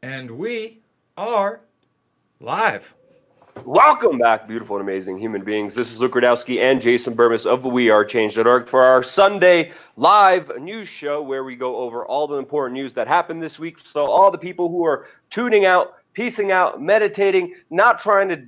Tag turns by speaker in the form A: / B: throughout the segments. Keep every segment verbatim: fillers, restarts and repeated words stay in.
A: And we are live.
B: Welcome back, beautiful and amazing human beings. This is Luke Radowski and Jason Burmis of we are change dot org for our Sunday live news show where we go over all the important news that happened this week. So all the people who are tuning out, piecing out, meditating, not trying to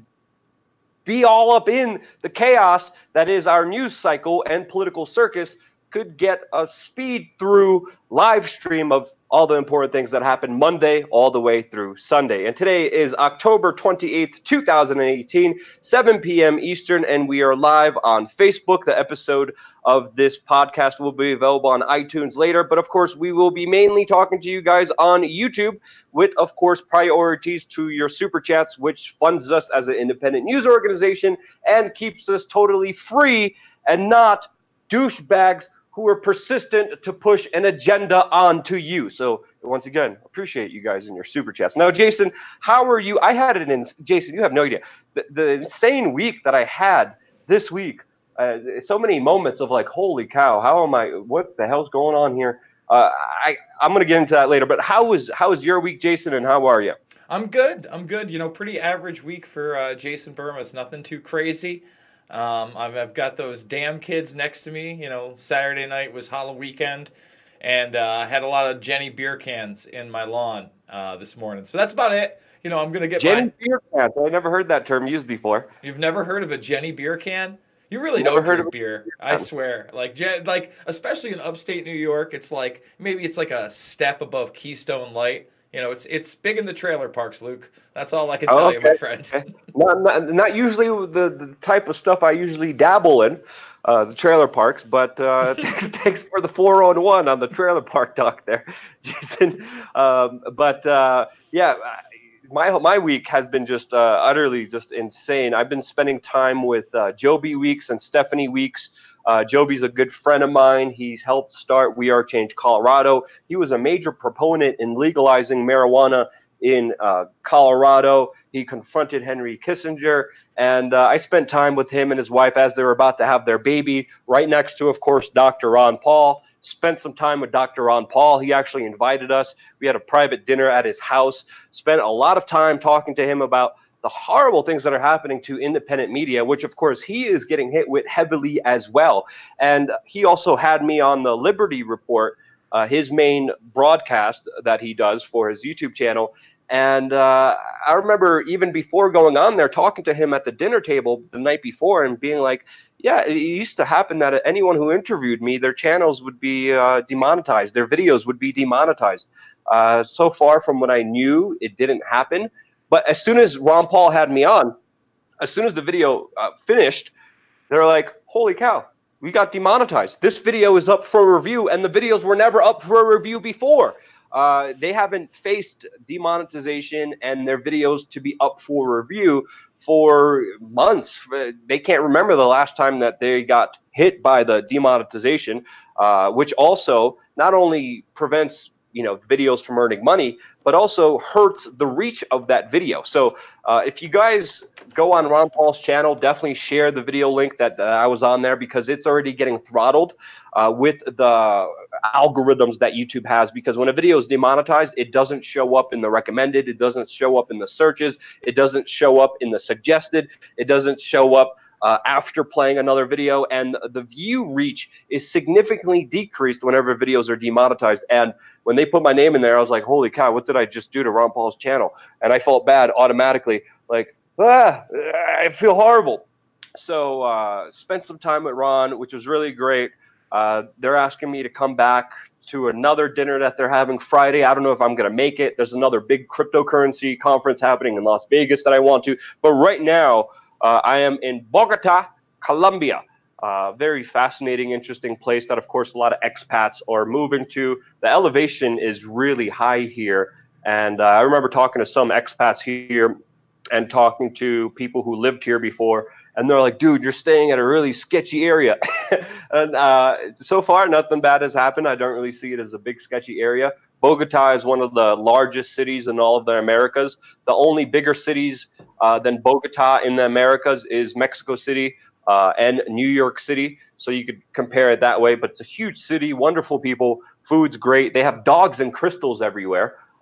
B: be all up in the chaos that is our news cycle and political circus could get a speed through live stream of all the important things that happened Monday all the way through Sunday. And today is October twenty-eighth, two thousand eighteen, seven p.m. Eastern, and we are live on Facebook. The episode of this podcast will be available on iTunes later, but of course we will be mainly talking to you guys on YouTube with, of course, priorities to your super chats, which funds us as an independent news organization and keeps us totally free and not douchebags who are persistent to push an agenda onto you. So once again, appreciate you guys in your super chats. Now, Jason, how are you? I had it in, Jason, you have no idea. The, the insane week that I had this week, uh, so many moments of like, holy cow, how am I, what the hell's going on here? Uh, I, I'm going to get into that later, but how was, how was your week, Jason, and how are you?
A: I'm good. I'm good. You know, pretty average week for uh, Jason Burmis. Nothing too crazy. Um, I've, I've got those damn kids next to me. You know, Saturday night was Halloween weekend, and uh, I had a lot of Jenny beer cans in my lawn uh, this morning. So that's about it. You know, I'm gonna get
B: Jenny
A: my
B: beer cans. I never heard that term used before.
A: You've never heard of a Jenny beer can? You really
B: Never
A: don't
B: heard
A: drink
B: of
A: beer. I swear. Like, Je- like especially in upstate New York, it's like maybe it's like a step above Keystone Light. You know, it's it's big in the trailer parks, Luke. That's all I can
B: Oh,
A: tell
B: okay.
A: you, my friend.
B: Okay. Not, not, not usually the, the type of stuff I usually dabble in, uh, the trailer parks, but uh, thanks for the four on one on the trailer park talk there, Jason. Um, but uh, yeah, my my week has been just uh, utterly just insane. I've been spending time with uh, Joby Weeks and Stephanie Weeks. Uh, Joby's a good friend of mine. He's helped start We Are Change Colorado. He was a major proponent in legalizing marijuana in uh, Colorado. He confronted Henry Kissinger, and uh, I spent time with him and his wife as they were about to have their baby, right next to, of course, Doctor Ron Paul. Spent some time with Doctor Ron Paul. He actually invited us. We had a private dinner at his house. Spent a lot of time talking to him about the horrible things that are happening to independent media, which of course he is getting hit with heavily as well. And he also had me on the Liberty Report, uh, his main broadcast that he does for his YouTube channel. And uh, I remember even before going on there, talking to him at the dinner table the night before and being like, yeah, it used to happen that anyone who interviewed me, their channels would be uh, demonetized. Their videos would be demonetized. Uh, so far from what I knew, it didn't happen. But as soon as Ron Paul had me on, as soon as the video uh, finished, they're like, holy cow, we got demonetized. This video is up for review, and the videos were never up for a review before. Uh, they haven't faced demonetization and their videos to be up for review for months. They can't remember the last time that they got hit by the demonetization, uh, which also not only prevents you know videos from earning money, but also hurts the reach of that video. So uh, if you guys go on Ron Paul's channel, definitely share the video link that uh, I was on there, because it's already getting throttled uh, with the algorithms that YouTube has, because when a video is demonetized, it doesn't show up in the recommended, it doesn't show up in the searches, it doesn't show up in the suggested, it doesn't show up Uh, after playing another video, and the view reach is significantly decreased whenever videos are demonetized. And when they put my name in there, I was like, holy cow, what did I just do to Ron Paul's channel? And I felt bad automatically, like, ah, I feel horrible. So uh, spent some time with Ron, which was really great. Uh, they're asking me to come back to another dinner that they're having Friday. I don't know if I'm going to make it. There's another big cryptocurrency conference happening in Las Vegas that I want to. But right now, Uh, I am in Bogota, Colombia. Uh, very fascinating, interesting place that, of course, a lot of expats are moving to. The elevation is really high here. And uh, I remember talking to some expats here and talking to people who lived here before. And they're like, dude, you're staying at a really sketchy area. and uh, so far, nothing bad has happened. I don't really see it as a big, sketchy area. Bogota is one of the largest cities in all of the Americas. The only bigger cities uh, than Bogota in the Americas is Mexico City uh, and New York City. So you could compare it that way. But it's a huge city, wonderful people, food's great. They have dogs and crystals everywhere.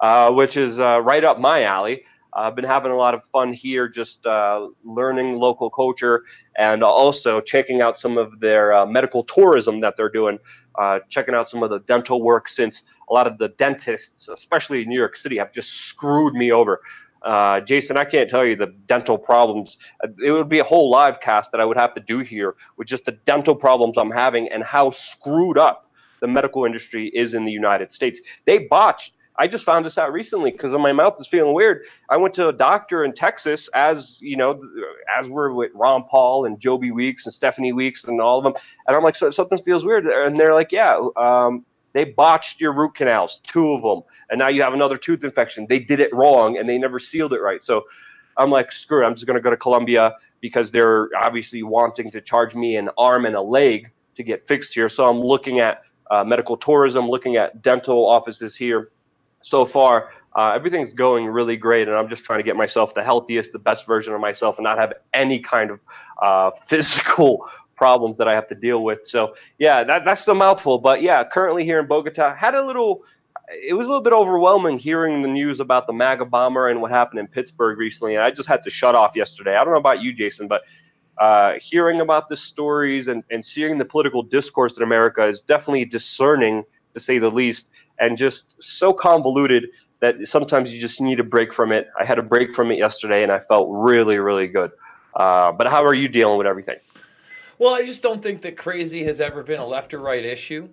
B: uh, which is uh, right up my alley. Uh, I've been having a lot of fun here, just uh, learning local culture and also checking out some of their uh, medical tourism that they're doing, uh, checking out some of the dental work, since a lot of the dentists, especially in New York City, have just screwed me over. Uh, Jason, I can't tell you the dental problems. It would be a whole live cast that I would have to do here with just the dental problems I'm having and how screwed up the medical industry is in the United States. They botched. I just found this out recently because my mouth is feeling weird. I went to a doctor in Texas, as you know, as we're with Ron Paul and Joby Weeks and Stephanie Weeks and all of them, and I'm like, so, something feels weird, and they're like, yeah, um, they botched your root canals, two of them, and now you have another tooth infection. They did it wrong, and they never sealed it right. So I'm like, screw it. I'm just going to go to Columbia because they're obviously wanting to charge me an arm and a leg to get fixed here. So I'm looking at uh, medical tourism, looking at dental offices here. So far, uh, everything's going really great, and I'm just trying to get myself the healthiest, the best version of myself, and not have any kind of uh, physical problems that I have to deal with. So, yeah, that, that's a mouthful. But, yeah, currently here in Bogota, had a little – it was a little bit overwhelming hearing the news about the MAGA bomber and what happened in Pittsburgh recently, and I just had to shut off yesterday. I don't know about you, Jason, but uh, hearing about the stories and, and seeing the political discourse in America is definitely discerning, to say the least, and just so convoluted that sometimes you just need a break from it. I had a break from it yesterday, and I felt really, really good. Uh, but how are you dealing with everything?
A: Well, I just don't think that crazy has ever been a left or right issue.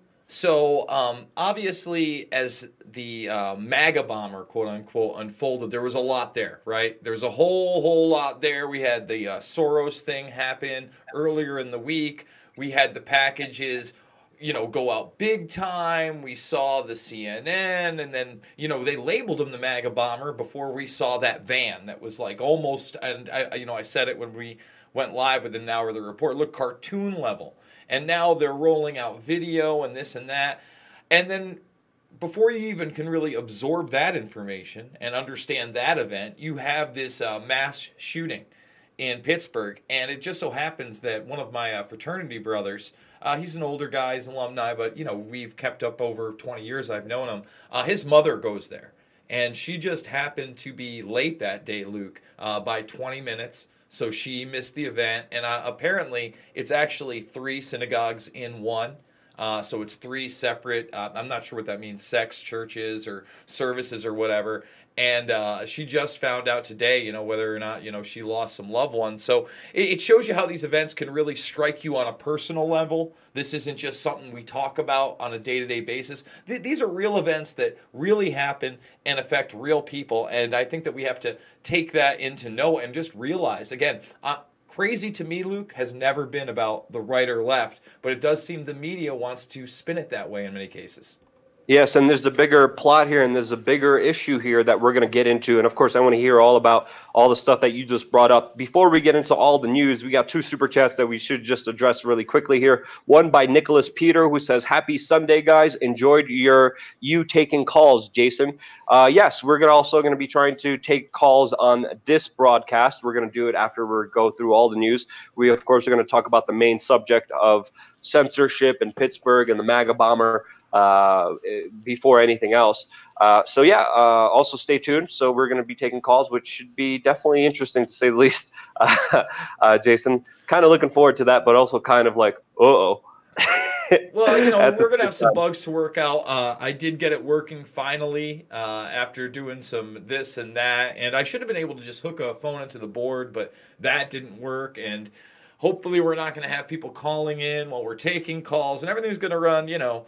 A: So um, obviously, as the uh, MAGA bomber, quote unquote, unfolded, there was a lot there, right? There was a whole, whole lot there. We had the uh, Soros thing happen earlier in the week. We had the packages, you know, go out big time. We saw the C N N, and then, you know, they labeled him the MAGA bomber before we saw that van that was like almost, and I, you know, I said it when we went live with an hour of the report, look, cartoon level. And now they're rolling out video and this and that. And then before you even can really absorb that information and understand that event, you have this uh, mass shooting in Pittsburgh. And it just so happens that one of my uh, fraternity brothers, Uh, he's an older guy, he's an alumni, but, you know, we've kept up over twenty years. I've known him. Uh, his mother goes there, and she just happened to be late that day, Luke, uh, by twenty minutes. So she missed the event, and uh, apparently it's actually three synagogues in one. Uh, so it's three separate, uh, I'm not sure what that means, sects, churches, or services or whatever. And uh, she just found out today, you know, whether or not, you know, she lost some loved ones. So it, it shows you how these events can really strike you on a personal level. This isn't just something we talk about on a day-to-day basis. Th- these are real events that really happen and affect real people. And I think that we have to take that into note and just realize, again, uh, crazy to me, Luke, has never been about the right or left, but it does seem the media wants to spin it that way in many cases.
B: Yes, and there's a bigger plot here, and there's a bigger issue here that we're going to get into. And of course, I want to hear all about all the stuff that you just brought up. Before we get into all the news, we got two super chats that we should just address really quickly here. One by Nicholas Peter, who says, "Happy Sunday, guys. Enjoyed your you taking calls, Jason." Uh, yes, we're gonna also going to be trying to take calls on this broadcast. We're going to do it after we go through all the news. We, of course, are going to talk about the main subject of censorship in Pittsburgh and the MAGA bomber uh before anything else. Uh so yeah, uh also stay tuned. So we're going to be taking calls, which should be definitely interesting, to say the least. uh, uh Jason, kind of looking forward to that, but also kind of like, uh-oh.
A: Well, you know, we're going to have some bugs to work out. Uh, I did get it working finally uh, after doing some this and that, and I should have been able to just hook a phone into the board, but that didn't work. And hopefully we're not going to have people calling in while we're taking calls, and everything's going to run, you know,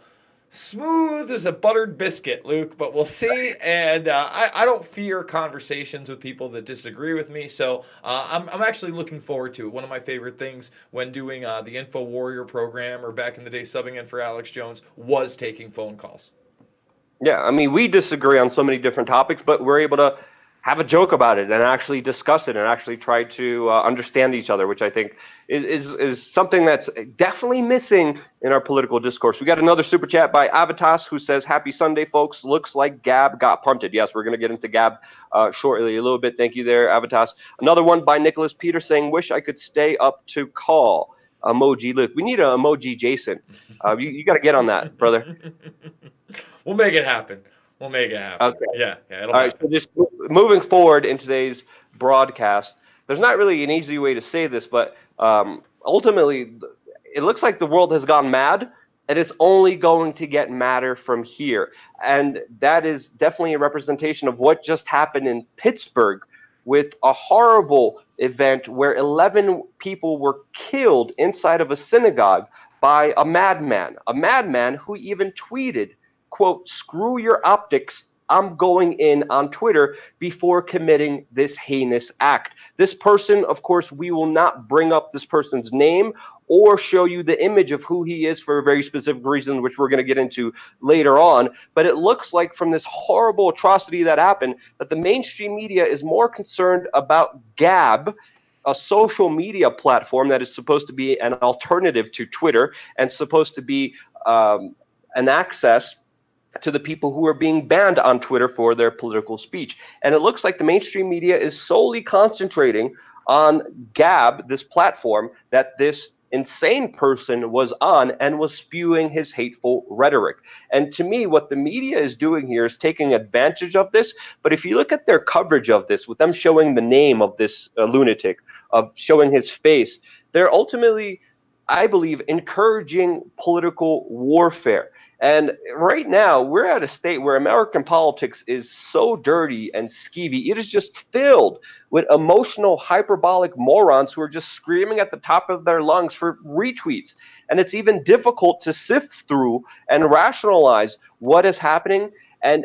A: smooth as a buttered biscuit, Luke, but we'll see. And uh, I, I don't fear conversations with people that disagree with me, so uh, I'm, I'm actually looking forward to it. One of my favorite things when doing uh, the Info Warrior program, or back in the day subbing in for Alex Jones, was taking phone calls.
B: Yeah, I mean, we disagree on so many different topics, but we're able to have a joke about it and actually discuss it and actually try to uh, understand each other, which I think is, is is something that's definitely missing in our political discourse. We got another super chat by Avitas, who says, "Happy Sunday, folks. Looks like Gab got punted." Yes, we're going to get into Gab uh, shortly a little bit. Thank you there, Avitas. Another one by Nicholas Peter saying, "Wish I could stay up to call." Emoji Luke. We need an emoji Jason. Uh, you you got to get on that, brother.
A: We'll make it happen. We'll make it happen.
B: Okay.
A: Yeah, yeah, it'll
B: All right.
A: happen.
B: So just moving forward in today's broadcast, there's not really an easy way to say this, but um, ultimately, it looks like the world has gone mad, and it's only going to get madder from here. And that is definitely a representation of what just happened in Pittsburgh with a horrible event where eleven people were killed inside of a synagogue by a madman, a madman who even tweeted, quote, "Screw your optics, I'm going in on Twitter," before committing this heinous act. This person, of course, we will not bring up this person's name or show you the image of who he is for a very specific reason, which we're going to get into later on. But it looks like from this horrible atrocity that happened, that the mainstream media is more concerned about Gab, a social media platform that is supposed to be an alternative to Twitter and supposed to be um, an access to the people who are being banned on Twitter for their political speech. And it looks like the mainstream media is solely concentrating on Gab, this platform that this insane person was on and was spewing his hateful rhetoric. And to me, what the media is doing here is taking advantage of this. But if you look at their coverage of this, with them showing the name of this uh, lunatic, of showing his face, they're ultimately, I believe, encouraging political warfare. And right now, we're at a state where American politics is so dirty and skeevy. It is just filled with emotional, hyperbolic morons who are just screaming at the top of their lungs for retweets. And it's even difficult to sift through and rationalize what is happening and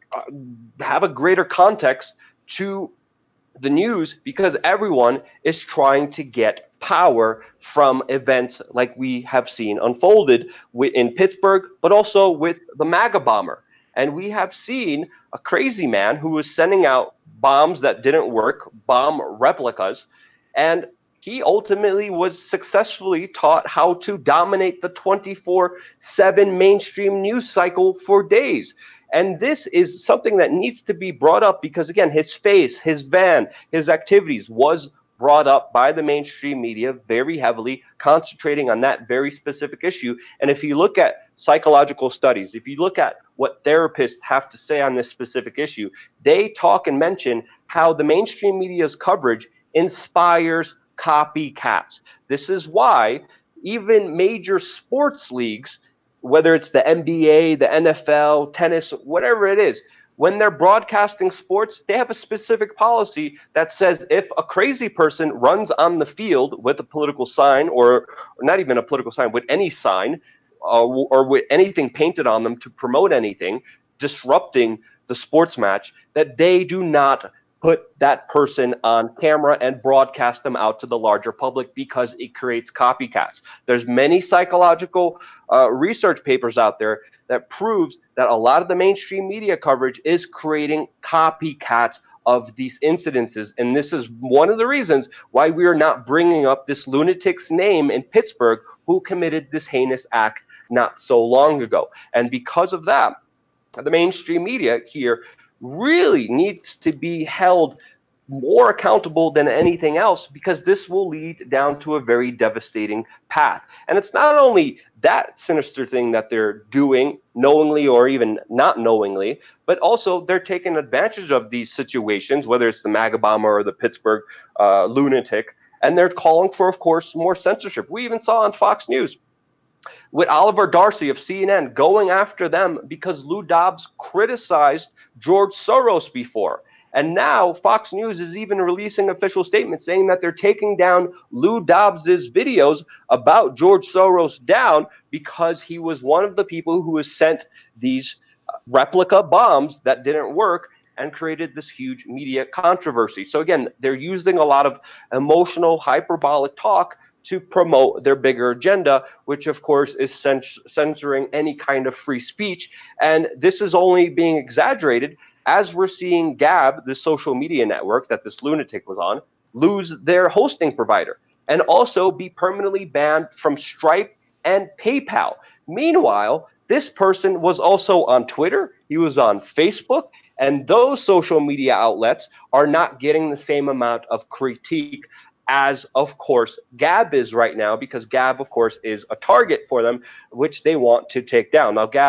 B: have a greater context to the news, because everyone is trying to get power from events like we have seen unfolded in Pittsburgh, but also with the MAGA bomber. And we have seen a crazy man who was sending out bombs that didn't work, bomb replicas, and he ultimately was successfully taught how to dominate the twenty-four seven mainstream news cycle for days. And this is something that needs to be brought up because, again, his face, his van, his activities was brought up by the mainstream media very heavily, concentrating on that very specific issue. And if you look at psychological studies, if you look at what therapists have to say on this specific issue, they talk and mention how the mainstream media's coverage inspires copycats. This is why even major sports leagues, whether it's the N B A, the N F L, tennis, whatever it is, when they're broadcasting sports, they have a specific policy that says if a crazy person runs on the field with a political sign, or, or not even a political sign, with any sign, uh, or with anything painted on them to promote anything, disrupting the sports match, that they do not put that person on camera and broadcast them out to the larger public, because it creates copycats. There's many psychological uh, research papers out there that proves that a lot of the mainstream media coverage is creating copycats of these incidences. And this is one of the reasons why we are not bringing up this lunatic's name in Pittsburgh who committed this heinous act not so long ago. And because of that, the mainstream media here really needs to be held more accountable than anything else, because this will lead down to a very devastating path. And it's not only that sinister thing that they're doing, knowingly or even not knowingly, but also they're taking advantage of these situations, whether it's the MAGA bomber or the Pittsburgh uh, lunatic, and they're calling for, of course, more censorship. We even saw on Fox News with Oliver Darcy of C N N going after them because Lou Dobbs criticized George Soros before. And now Fox News is even releasing official statements saying that they're taking down Lou Dobbs's videos about George Soros down because he was one of the people who has sent these replica bombs that didn't work and created this huge media controversy. So again, they're using a lot of emotional, hyperbolic talk to promote their bigger agenda, which of course is censoring any kind of free speech. And this is only being exaggerated as we're seeing Gab, the social media network that this lunatic was on, lose their hosting provider and also be permanently banned from Stripe and PayPal. Meanwhile, this person was also on Twitter, he was on Facebook, and those social media outlets are not getting the same amount of critique as, of course, Gab is right now, because Gab, of course, is a target for them, which they want to take down. Now, Gab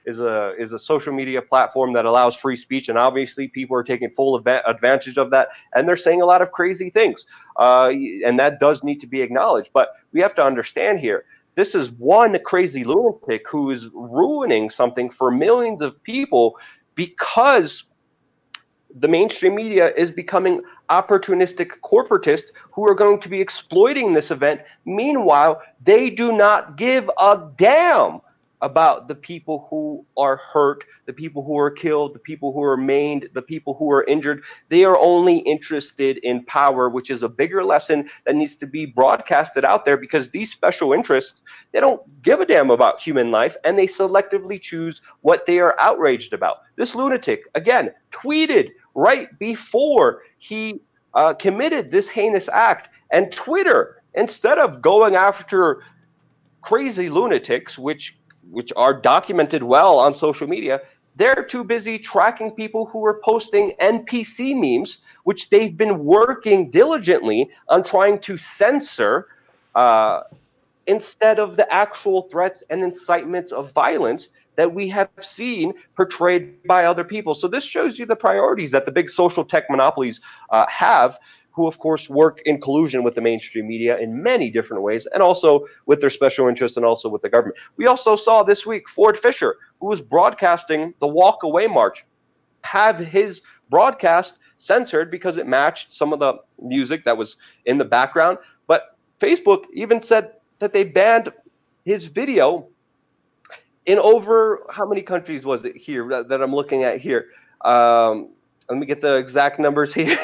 B: is a is a social media platform that allows free speech, and obviously people are taking full advantage of that, and they're saying a lot of crazy things, uh, and that does need to be acknowledged. But we have to understand here, this is one crazy lunatic who is ruining something for millions of people because the mainstream media is becoming opportunistic corporatists who are going to be exploiting this event. Meanwhile, they do not give a damn about the people who are hurt, the people who are killed, the people who are maimed, the people who are injured. They are only interested in power, which is a bigger lesson that needs to be broadcasted out there, because these special interests, they don't give a damn about human life, and they selectively choose what they are outraged about. This lunatic, again, tweeted right before he uh, committed this heinous act, and Twitter, instead of going after crazy lunatics, which which are documented well on social media, they're too busy tracking people who are posting N P C memes, which they've been working diligently on trying to censor, uh, instead of the actual threats and incitements of violence that we have seen portrayed by other people. So this shows you the priorities that the big social tech monopolies uh, have, who of course work in collusion with the mainstream media in many different ways, and also with their special interests and also with the government. We also saw this week Ford Fischer, who was broadcasting the Walk Away March, have his broadcast censored because it matched some of the music that was in the background. But Facebook even said that they banned his video in over, how many countries was it here that, that I'm looking at here? Um, let me get the exact numbers here.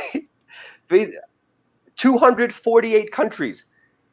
B: two hundred forty-eight countries.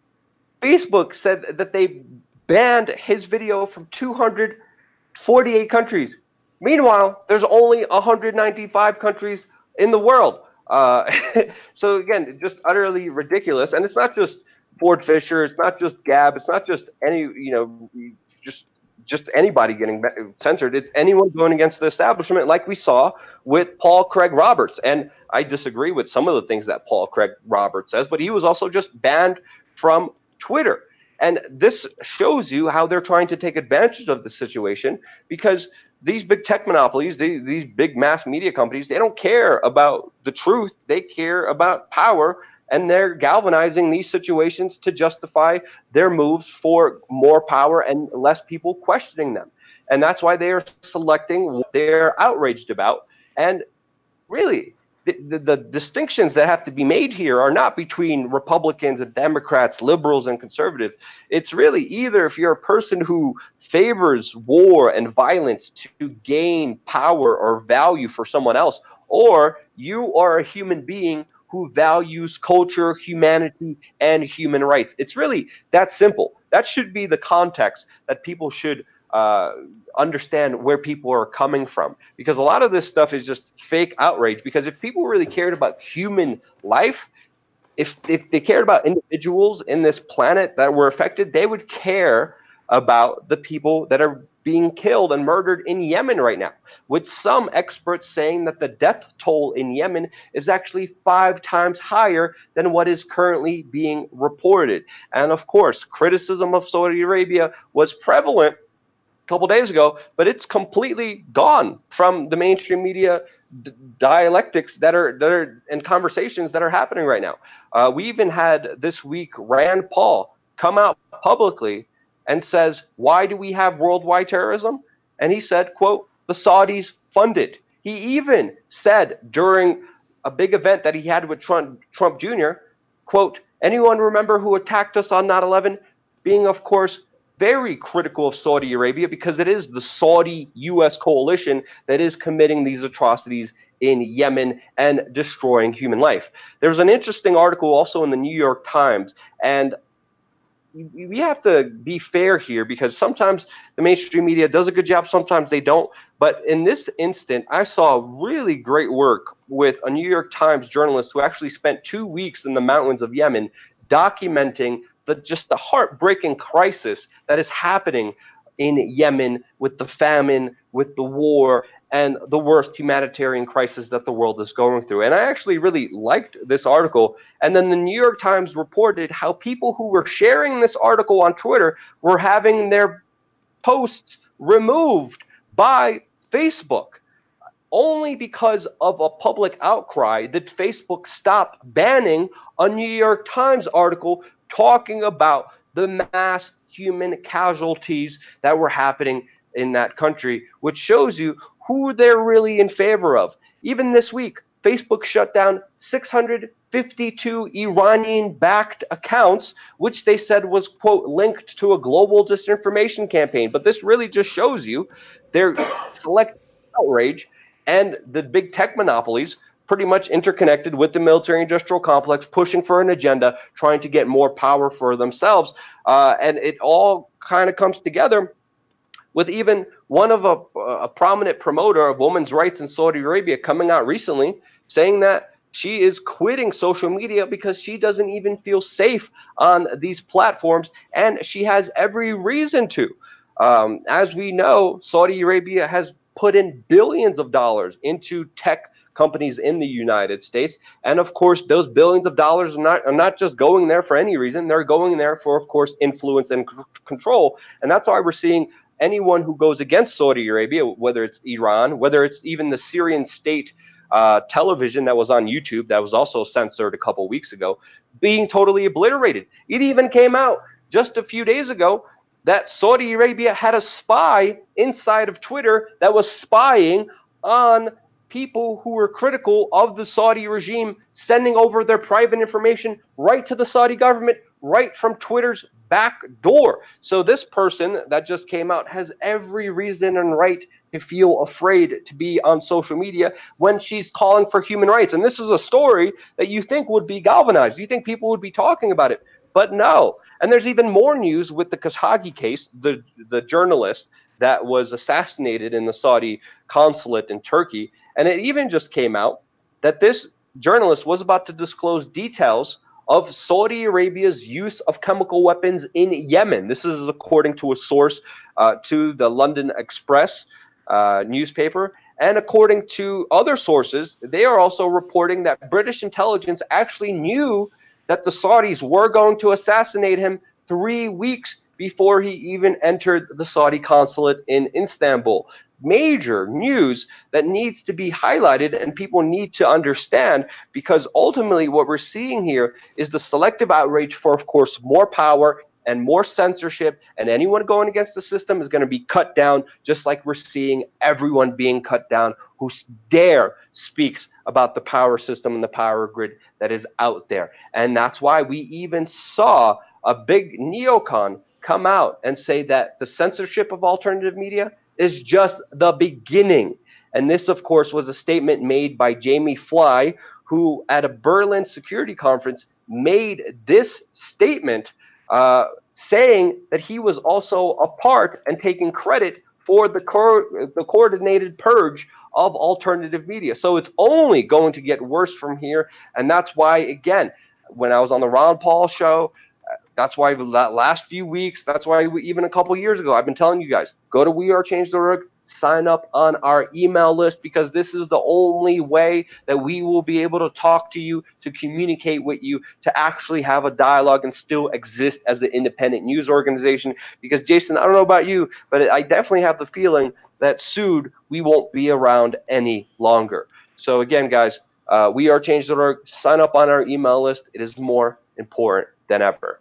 B: Facebook said that they banned his video from two hundred forty-eight countries. Meanwhile, there's only one hundred ninety-five countries in the world. Uh, so again, just utterly ridiculous. And it's not just Ford Fischer, it's not just Gab, it's not just any, you know, just just anybody getting censored. It's anyone going against the establishment, like we saw with Paul Craig Roberts. And I disagree with some of the things that Paul Craig Roberts says, but he was also just banned from Twitter. And this shows you how they're trying to take advantage of the situation, because these big tech monopolies, they, these big mass media companies, they don't care about the truth. They care about power. And they're galvanizing these situations to justify their moves for more power and less people questioning them. And that's why they are selecting what they're outraged about. And really, the, the, the distinctions that have to be made here are not between Republicans and Democrats, liberals and conservatives. It's really either if you're a person who favors war and violence to gain power or value for someone else, or you are a human being who values culture, humanity, and human rights. It's really that simple. That should be the context that people should uh, understand where people are coming from. Because a lot of this stuff is just fake outrage. Because if people really cared about human life, if, if they cared about individuals in this planet that were affected, they would care about the people that are being killed and murdered in Yemen right now, with some experts saying that the death toll in Yemen is actually five times higher than what is currently being reported. And of course, criticism of Saudi Arabia was prevalent a couple days ago, but it's completely gone from the mainstream media dialectics that are, that are and conversations that are happening right now. Uh, we even had this week Rand Paul come out publicly and says, why do we have worldwide terrorism? And he said, quote, the Saudis fund it. He even said during a big event that he had with Trump, Trump Junior, quote, anyone remember who attacked us on nine eleven? Being, of course, very critical of Saudi Arabia, because it is the Saudi U S coalition that is committing these atrocities in Yemen and destroying human life. There's an interesting article also in the New York Times, and we have to be fair here, because sometimes the mainstream media does a good job, sometimes they don't. But in this instant, I saw really great work with a New York Times journalist who actually spent two weeks in the mountains of Yemen documenting the just the heartbreaking crisis that is happening in Yemen, with the famine, with the war, and the worst humanitarian crisis that the world is going through. And I actually really liked this article. And then the New York Times reported how people who were sharing this article on Twitter were having their posts removed by Facebook. Only because of a public outcry did Facebook stop banning a New York Times article talking about the mass human casualties that were happening in that country, which shows you who they're really in favor of. Even this week, Facebook shut down six hundred fifty-two Iranian-backed accounts, which they said was, quote, linked to a global disinformation campaign. But this really just shows you their select outrage and the big tech monopolies pretty much interconnected with the military-industrial complex, pushing for an agenda, trying to get more power for themselves. Uh, and it all kind of comes together with even one of a, a prominent promoter of women's rights in Saudi Arabia coming out recently saying that she is quitting social media because she doesn't even feel safe on these platforms, and she has every reason to. Um, as we know, Saudi Arabia has put in billions of dollars into tech companies in the United States. And of course, those billions of dollars are not, are not just going there for any reason. They're going there for, of course, influence and c- control. And that's why we're seeing anyone who goes against Saudi Arabia, whether it's Iran, whether it's even the Syrian state uh, television that was on YouTube that was also censored a couple weeks ago, being totally obliterated. It even came out just a few days ago that Saudi Arabia had a spy inside of Twitter that was spying on people who were critical of the Saudi regime, sending over their private information right to the Saudi government, right from Twitter's back door. So this person that just came out has every reason and right to feel afraid to be on social media when she's calling for human rights. And this is a story that you think would be galvanized. You think people would be talking about it. But no. And there's even more news with the Khashoggi case, the, the journalist that was assassinated in the Saudi consulate in Turkey. And it even just came out that this journalist was about to disclose details of Saudi Arabia's use of chemical weapons in Yemen. This is according to a source uh, to the London Express uh, newspaper. And according to other sources, they are also reporting that British intelligence actually knew that the Saudis were going to assassinate him three weeks before he even entered the Saudi consulate in Istanbul. Major news that needs to be highlighted and people need to understand, because ultimately what we're seeing here is the selective outrage for, of course, more power and more censorship, and anyone going against the system is going to be cut down, just like we're seeing everyone being cut down who dare speaks about the power system and the power grid that is out there. And that's why we even saw a big neocon come out and say that the censorship of alternative media is just the beginning. And this, of course, was a statement made by Jamie Fly, who at a Berlin security conference made this statement uh, saying that he was also a part and taking credit for the, co- the coordinated purge of alternative media. So it's only going to get worse from here. And that's why, again, when I was on the Ron Paul show, that's why the last few weeks, that's why we, even a couple years ago, I've been telling you guys, go to we are change dot org, sign up on our email list, because this is the only way that we will be able to talk to you, to communicate with you, to actually have a dialogue and still exist as an independent news organization. Because, Jason, I don't know about you, but I definitely have the feeling that soon we won't be around any longer. So, again, guys, uh, we are change dot org, sign up on our email list. It is more important than ever.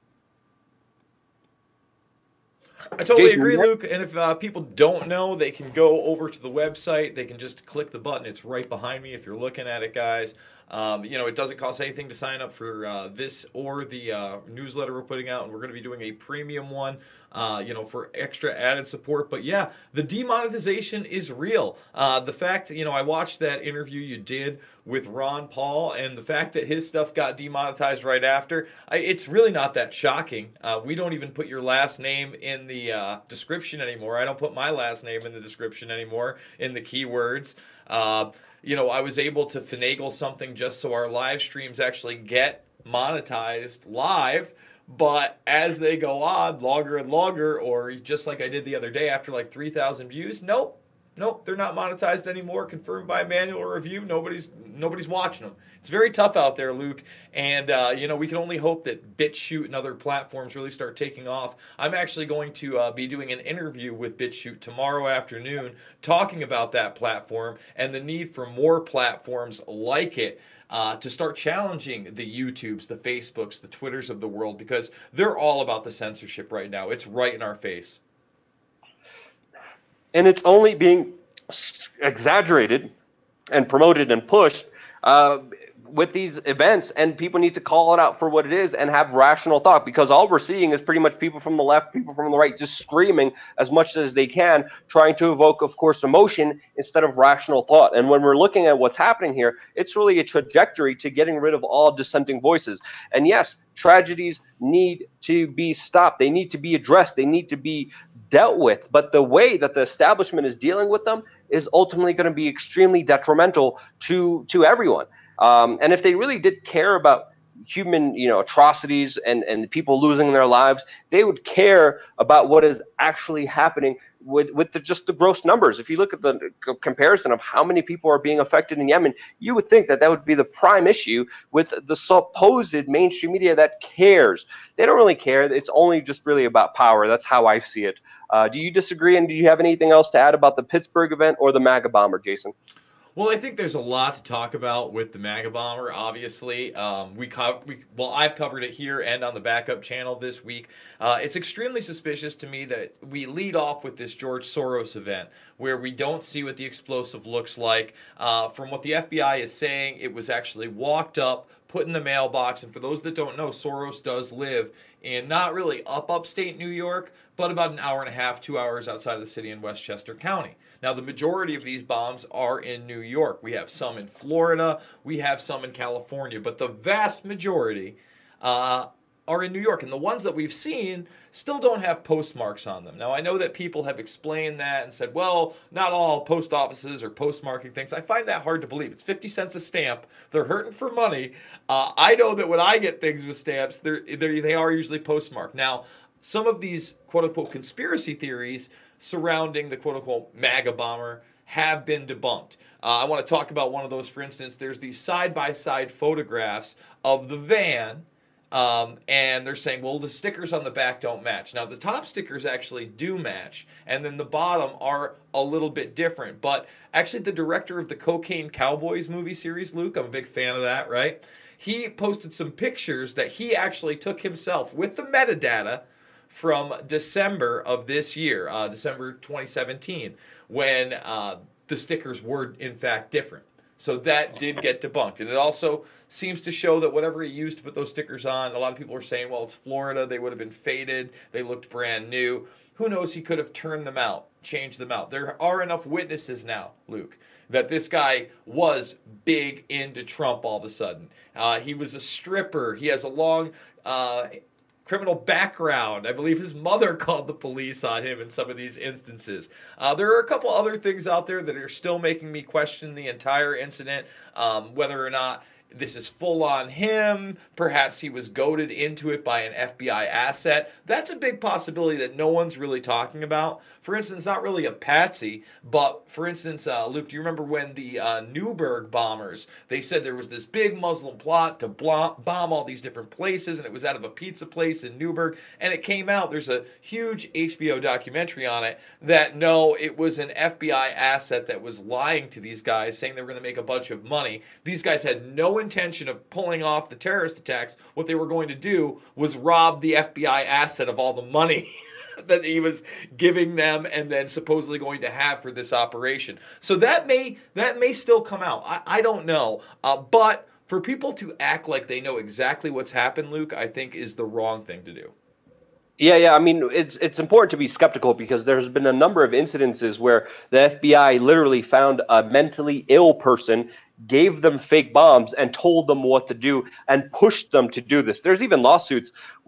A: I totally
B: Jason,
A: agree, Luke. And if uh, people don't know, they can go over to the website. They can just click the button. It's right behind me if you're looking at it, guys. Um, you know, it doesn't cost anything to sign up for uh, this or the uh, newsletter we're putting out. And we're going to be doing a premium one, uh, you know, for extra added support. But yeah, the demonetization is real. Uh, the fact, you know, I watched that interview you did with Ron Paul, and the fact that his stuff got demonetized right after, I, it's really not that shocking. Uh, we don't even put your last name in the uh, description anymore. I don't put my last name in the description anymore in the keywords. Uh, you know, I was able to finagle something just so our live streams actually get monetized live. But as they go on longer and longer, or just like I did the other day after like three thousand views, nope, Nope, they're not monetized anymore. Confirmed by manual review. Nobody's nobody's watching them. It's very tough out there, Luke. And uh, you know, we can only hope that BitChute and other platforms really start taking off. I'm actually going to uh, be doing an interview with BitChute tomorrow afternoon, talking about that platform and the need for more platforms like it. Uh, to start challenging the YouTubes, the Facebooks, the Twitters of the world, because they're all about the censorship right now. It's right in our face.
B: And it's only being exaggerated and promoted and pushed uh, with these events, and people need to call it out for what it is and have rational thought, because all we're seeing is pretty much people from the left, people from the right just screaming as much as they can, trying to evoke, of course, emotion instead of rational thought. And when we're looking at what's happening here, it's really a trajectory to getting rid of all dissenting voices. And yes, tragedies need to be stopped. They need to be addressed. They need to be dealt with. But the way that the establishment is dealing with them is ultimately going to be extremely detrimental to to everyone. Um, and if they really did care about human, you know, atrocities and, and people losing their lives, they would care about what is actually happening with, with the, just the gross numbers. If you look at the comparison of how many people are being affected in Yemen, you would think that that would be the prime issue with the supposed mainstream media that cares. They don't really care. It's only just really about power. That's how I see it. Uh, do you disagree? And do you have anything else to add about the Pittsburgh event or the MAGA bomber, Jason?
A: Well, I think there's a lot to talk about with the MAGA bomber. Obviously, um, we, co- we well, I've covered it here and on the backup channel this week. Uh, it's extremely suspicious to me that we lead off with this George Soros event, where we don't see what the explosive looks like. Uh, from what the F B I is saying, it was actually walked up, put in the mailbox. And for those that don't know, Soros does live in not really up upstate New York, but about an hour and a half, two hours outside of the city in Westchester County. Now, the majority of these bombs are in New York. We have some in Florida. We have some in California. But the vast majority uh, are in New York. And the ones that we've seen still don't have postmarks on them. Now, I know that people have explained that and said, well, not all post offices are postmarking things. I find that hard to believe. It's fifty cents a stamp. They're hurting for money. Uh, I know that when I get things with stamps, they're, they're, they are usually postmarked. Now, some of these quote-unquote conspiracy theories surrounding the quote-unquote MAGA bomber have been debunked. Uh, I want to talk about one of those. For instance, there's these side-by-side photographs of the van, um, and they're saying, well, the stickers on the back don't match. Now, the top stickers actually do match, and then the bottom are a little bit different. But actually, the director of the Cocaine Cowboys movie series, Luke, I'm a big fan of that, right? He posted some pictures that he actually took himself with the metadata from December of this year, uh, December twenty seventeen, when uh, the stickers were in fact different. So that did get debunked. And it also seems to show that whatever he used to put those stickers on, a lot of people are saying, well, it's Florida, they would have been faded, they looked brand new. Who knows, he could have turned them out, changed them out. There are enough witnesses now, Luke, that this guy was big into Trump all of a sudden. Uh, he was a stripper. He has a long uh, criminal background. I believe his mother called the police on him in some of these instances. Uh, there are a couple other things out there that are still making me question the entire incident, um, whether or not this is full on him. Perhaps he was goaded into it by an F B I asset. That's a big possibility that no one's really talking about. For instance, not really a patsy, but for instance, uh, Luke, do you remember when the uh, Newburgh bombers, they said there was this big Muslim plot to bomb all these different places, and it was out of a pizza place in Newburgh, and it came out, there's a huge H B O documentary on it, that no, it was an F B I asset that was lying to these guys, saying they were going to make a bunch of money. These guys had no intention of pulling off the terrorist attacks. What they were going to do was rob the F B I asset of all the money that he was giving them and then supposedly going to have for this operation. So that may that may still come out. I, I don't know. Uh, but for people to act like they know exactly what's happened, Luke, I think is the wrong thing to do.
B: Yeah, yeah. I mean, it's it's important to be skeptical because there's been a number of incidences where the F B I literally found a mentally ill person, gave them fake bombs, and told them what to do and pushed them to do this. There's even lawsuits with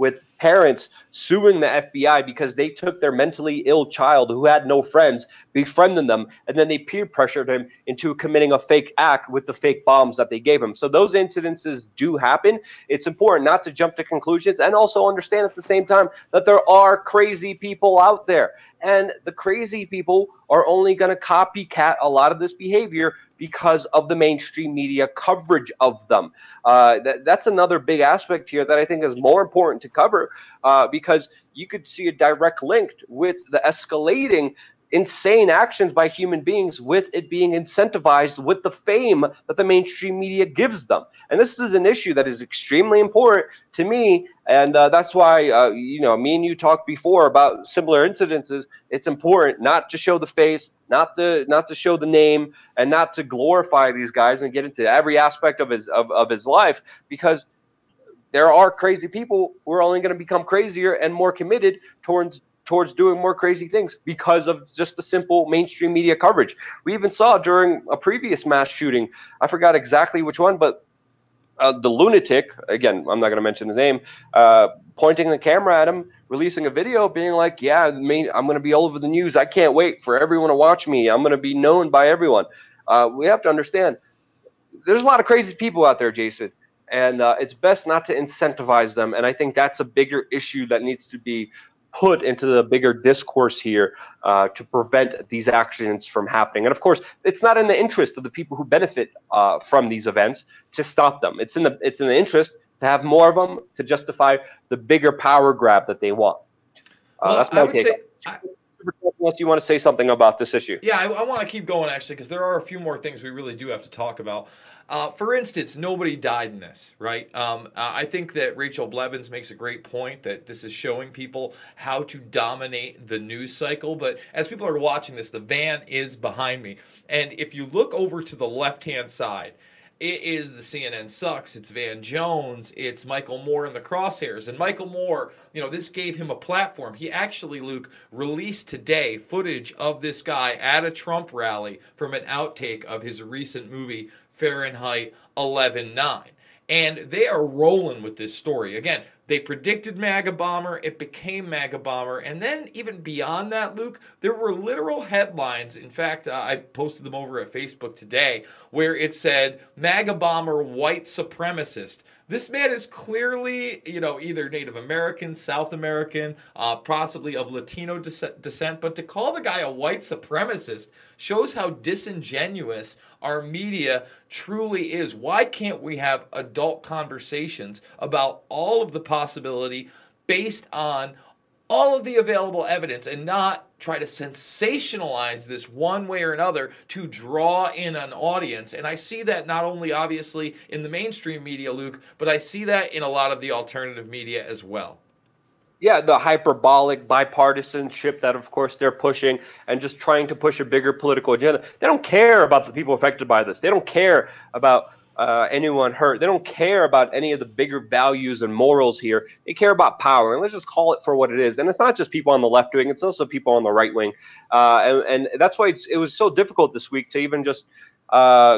B: parents suing the F B I because they took their mentally ill child who had no friends, befriended them, and then they peer pressured him into committing a fake act with the fake bombs that they gave him. So those incidences do happen. It's important not to jump to conclusions, and also understand at the same time that there are crazy people out there. And the crazy people are only going to copycat a lot of this behavior because of the mainstream media coverage of them. Uh, that, that's another big aspect here that I think is more important to cover, uh, because you could see a direct link with the escalating insane actions by human beings with it being incentivized with the fame that the mainstream media gives them. And this is an issue that is extremely important to me. And uh, that's why, uh, you know, me and you talked before about similar incidences. It's important not to show the face, not to not to show the name, and not to glorify these guys and get into every aspect of his of, of his life, because there are crazy people who are only going to become crazier and more committed towards towards doing more crazy things because of just the simple mainstream media coverage. We even saw during a previous mass shooting, I forgot exactly which one, but uh, the lunatic, again, I'm not going to mention his name, uh, pointing the camera at him, releasing a video being like, yeah, main, I'm going to be all over the news. I can't wait for everyone to watch me. I'm going to be known by everyone. Uh, we have to understand there's a lot of crazy people out there, Jason, and uh, it's best not to incentivize them. And I think that's a bigger issue that needs to be put into the bigger discourse here uh, to prevent these accidents from happening. And of course, it's not in the interest of the people who benefit uh, from these events to stop them. It's in the it's in the interest to have more of them to justify the bigger power grab that they want. Uh,
A: well,
B: that's my
A: I would
B: take.
A: say, I,
B: Unless you want to say something about this issue.
A: Yeah, I, I want to keep going, actually, because there are a few more things we really do have to talk about. Uh, for instance, nobody died in this, right? Um, uh, I think that Rachel Blevins makes a great point that this is showing people how to dominate the news cycle. But as people are watching this, the van is behind me. And if you look over to the left-hand side, it is the C N N sucks. It's Van Jones. It's Michael Moore in the crosshairs. And Michael Moore, you know, this gave him a platform. He actually, Luke, released today footage of this guy at a Trump rally from an outtake of his recent movie, Fahrenheit eleven nine. And they are rolling with this story. Again, they predicted MAGA Bomber. It became MAGA Bomber. And then even beyond that, Luke, there were literal headlines. In fact, uh, I posted them over at Facebook today where it said, MAGA Bomber, white supremacist. This man is clearly, you know, either Native American, South American, uh, possibly of Latino descent. But to call the guy a white supremacist shows how disingenuous our media truly is. Why can't we have adult conversations about all of the possibility based on all of the available evidence and not try to sensationalize this one way or another to draw in an audience? And I see that not only obviously in the mainstream media, Luke, but I see that in a lot of the alternative media as well.
B: Yeah, the hyperbolic bipartisanship that, of course, they're pushing and just trying to push a bigger political agenda. They don't care about the people affected by this. They don't care about uh, anyone hurt. They don't care about any of the bigger values and morals here. They care about power. And let's just call it for what it is. And it's not just people on the left wing. It's also people on the right wing. Uh, and, and that's why it's, it was so difficult this week to even just uh,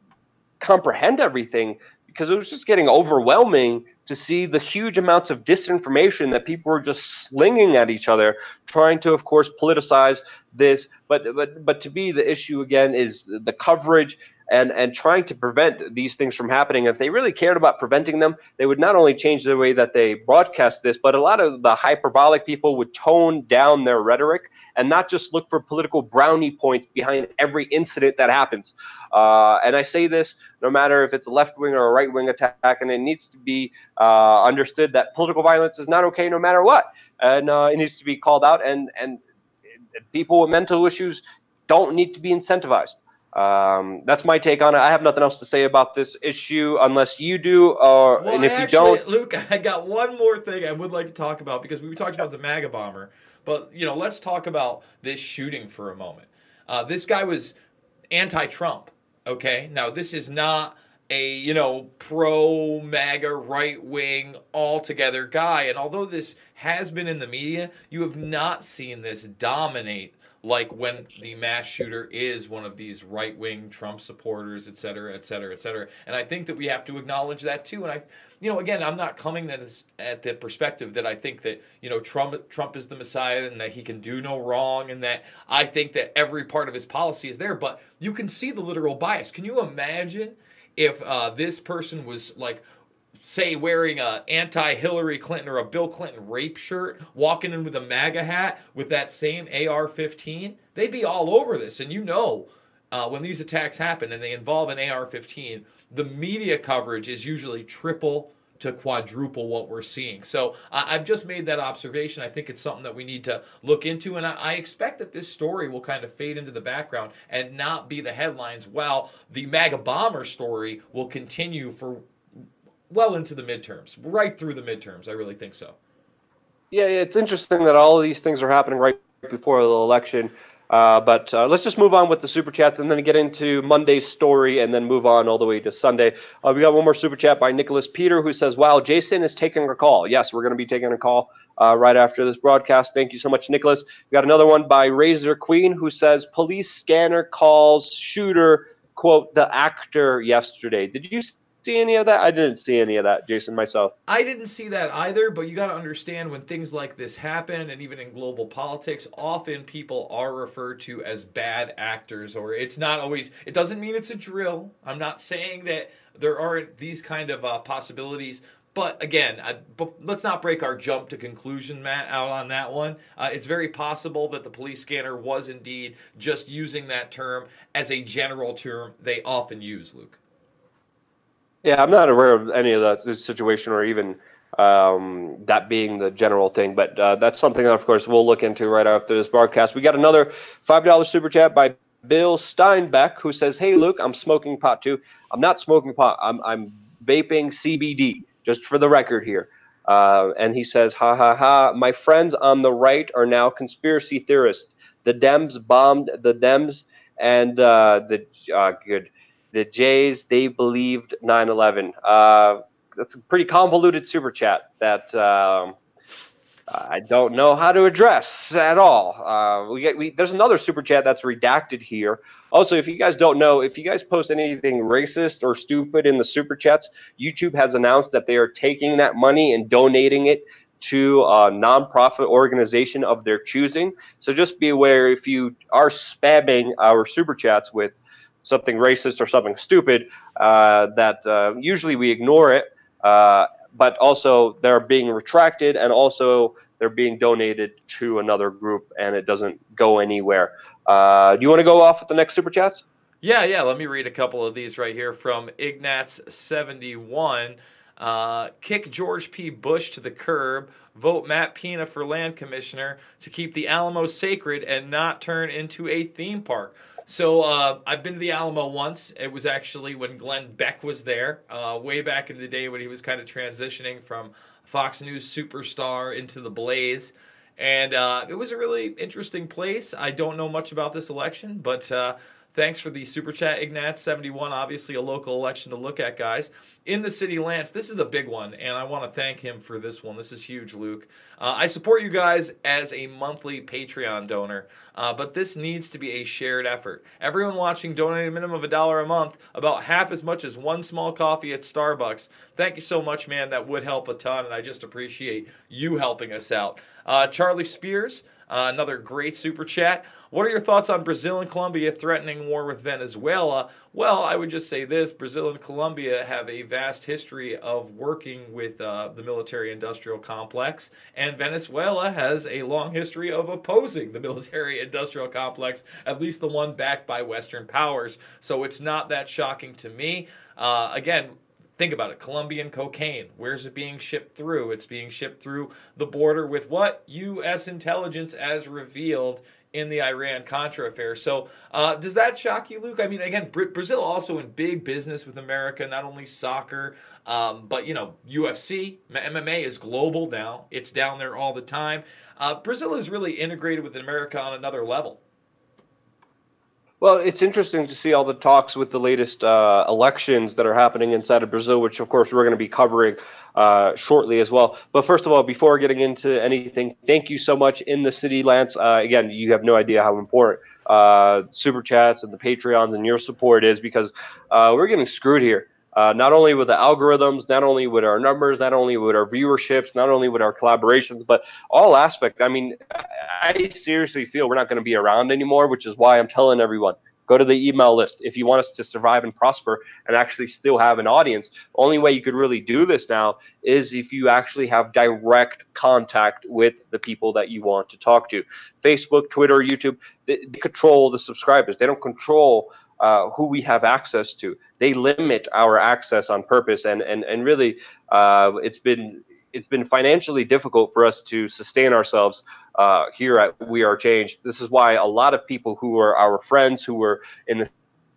B: comprehend everything, because it was just getting overwhelming to see the huge amounts of disinformation that people were just slinging at each other, trying to, of course, politicize this. But but but to me, the issue again is the coverage and and trying to prevent these things from happening. If they really cared about preventing them, they would not only change the way that they broadcast this, but a lot of the hyperbolic people would tone down their rhetoric and not just look for political brownie points behind every incident that happens. Uh, and I say this no matter if it's a left-wing or a right-wing attack, and it needs to be uh, understood that political violence is not okay no matter what. And uh, it needs to be called out, and, and people with mental issues don't need to be incentivized. Um, that's my take on it. I have nothing else to say about this issue unless you do, or
A: well,
B: and if
A: actually,
B: you don't,
A: Luke, I got one more thing I would like to talk about, because we talked about the MAGA bomber, but you know, let's talk about this shooting for a moment. Uh, this guy was anti-Trump. Okay, now this is not a, you know, pro-MAGA, right-wing, all-together guy. And although this has been in the media, you have not seen this dominate like when the mass shooter is one of these right-wing Trump supporters, et cetera, et cetera, et cetera. And I think that we have to acknowledge that too. And I, you know, again, I'm not coming at this at the perspective that I think that, you know, Trump Trump is the Messiah and that he can do no wrong and that I think that every part of his policy is there. But you can see the literal bias. Can you imagine if uh, this person was like, say, wearing a anti-Hillary Clinton or a Bill Clinton rape shirt, walking in with a MAGA hat with that same A R fifteen, they'd be all over this. And you know, uh, when these attacks happen and they involve an A R fifteen, the media coverage is usually triple to quadruple what we're seeing. So uh, I've just made that observation. I think it's something that we need to look into, and I, I expect that this story will kind of fade into the background and not be the headlines, while the MAGA bomber story will continue for well into the midterms, right through the midterms. I really think so.
B: Yeah, it's interesting that all of these things are happening right before the election. Uh, but uh, let's just move on with the super chats and then get into Monday's story and then move on all the way to Sunday. Uh, we got one more super chat by Nicholas Peter who says, wow, Jason is taking a call. Yes, we're going to be taking a call uh, right after this broadcast. Thank you so much, Nicholas. We got another one by Razor Queen who says, police scanner calls shooter, quote, the actor yesterday. Did you see any of that? I didn't see any of that, Jason, myself.
A: I didn't see that either, but you got to understand when things like this happen, and even in global politics, often people are referred to as bad actors, or it's not always, it doesn't mean it's a drill. I'm not saying that there aren't these kind of uh, possibilities, but again, I, let's not break our jump to conclusion, Matt, out on that one. Uh, it's very possible that the police scanner was indeed just using that term as a general term they often use, Luke.
B: Yeah, I'm not aware of any of that situation or even um, that being the general thing, but uh, that's something that, of course, we'll look into right after this broadcast. We got another five dollar super chat by Bill Steinbeck who says, hey, Luke, I'm smoking pot too. I'm not smoking pot. I'm, I'm vaping C B D, just for the record here. Uh, and he says, ha, ha, ha, my friends on the right are now conspiracy theorists. The Dems bombed the Dems and uh, the uh, good. The Jays, they believed nine eleven. Uh, that's a pretty convoluted super chat that um, I don't know how to address at all. Uh, we get we there's another super chat that's redacted here. Also, if you guys don't know, if you guys post anything racist or stupid in the super chats, YouTube has announced that they are taking that money and donating it to a nonprofit organization of their choosing. So just be aware if you are spamming our super chats with something racist or something stupid, uh, that uh, usually we ignore it, uh, but also they're being retracted and also they're being donated to another group and it doesn't go anywhere. Uh, do you want to go off with the next super chats?
A: Yeah, yeah. Let me read a couple of these right here from Ignatz seventy-one. Uh, kick George P. Bush to the curb. Vote Matt Pena for land commissioner to keep the Alamo sacred and not turn into a theme park. So uh, I've been to the Alamo once. It was actually when Glenn Beck was there, uh, way back in the day when he was kind of transitioning from Fox News superstar into the Blaze. And uh, it was a really interesting place. I don't know much about this election, but uh, thanks for the super chat, Ignatz seventy-one. Obviously a local election to look at, guys. In the City Lance, this is a big one, and I want to thank him for this one. This is huge, Luke. Uh, I support you guys as a monthly Patreon donor, uh, but this needs to be a shared effort. Everyone watching donate a minimum of a dollar a month, about half as much as one small coffee at Starbucks. Thank you so much, man. That would help a ton, and I just appreciate you helping us out. Uh, Charlie Spears, uh, another great super chat. What are your thoughts on Brazil and Colombia threatening war with Venezuela? Well, I would just say this. Brazil and Colombia have a vast history of working with uh, the military-industrial complex, and Venezuela has a long history of opposing the military-industrial complex, at least the one backed by Western powers. So it's not that shocking to me. Uh, again, think about it. Colombian cocaine. Where's it being shipped through? It's being shipped through the border with what? U S intelligence as revealed in the Iran-Contra affair. So uh, does that shock you, Luke? I mean, again, Brazil also in big business with America, not only soccer, um, but, you know, U F C, M M A is global now. It's down there all the time. Uh, Brazil is really integrated with America on another level.
B: Well, it's interesting to see all the talks with the latest uh, elections that are happening inside of Brazil, which of course we're going to be covering uh, shortly as well. But first of all, before getting into anything, thank you so much in the city, Lance. Uh, again, you have no idea how important uh, super chats and the Patreons and your support is, because uh, we're getting screwed here. Uh, not only with the algorithms, not only with our numbers, not only with our viewerships, not only with our collaborations, but all aspects. I mean, I seriously feel we're not going to be around anymore, which is why I'm telling everyone, go to the email list. If you want us to survive and prosper and actually still have an audience, the only way you could really do this now is if you actually have direct contact with the people that you want to talk to. Facebook, Twitter, YouTube, they, they control the subscribers. They don't control Uh, who we have access to. They limit our access on purpose, and and and really, uh, it's been it's been financially difficult for us to sustain ourselves uh, here at We Are Change. This is why a lot of people who are our friends, who were in the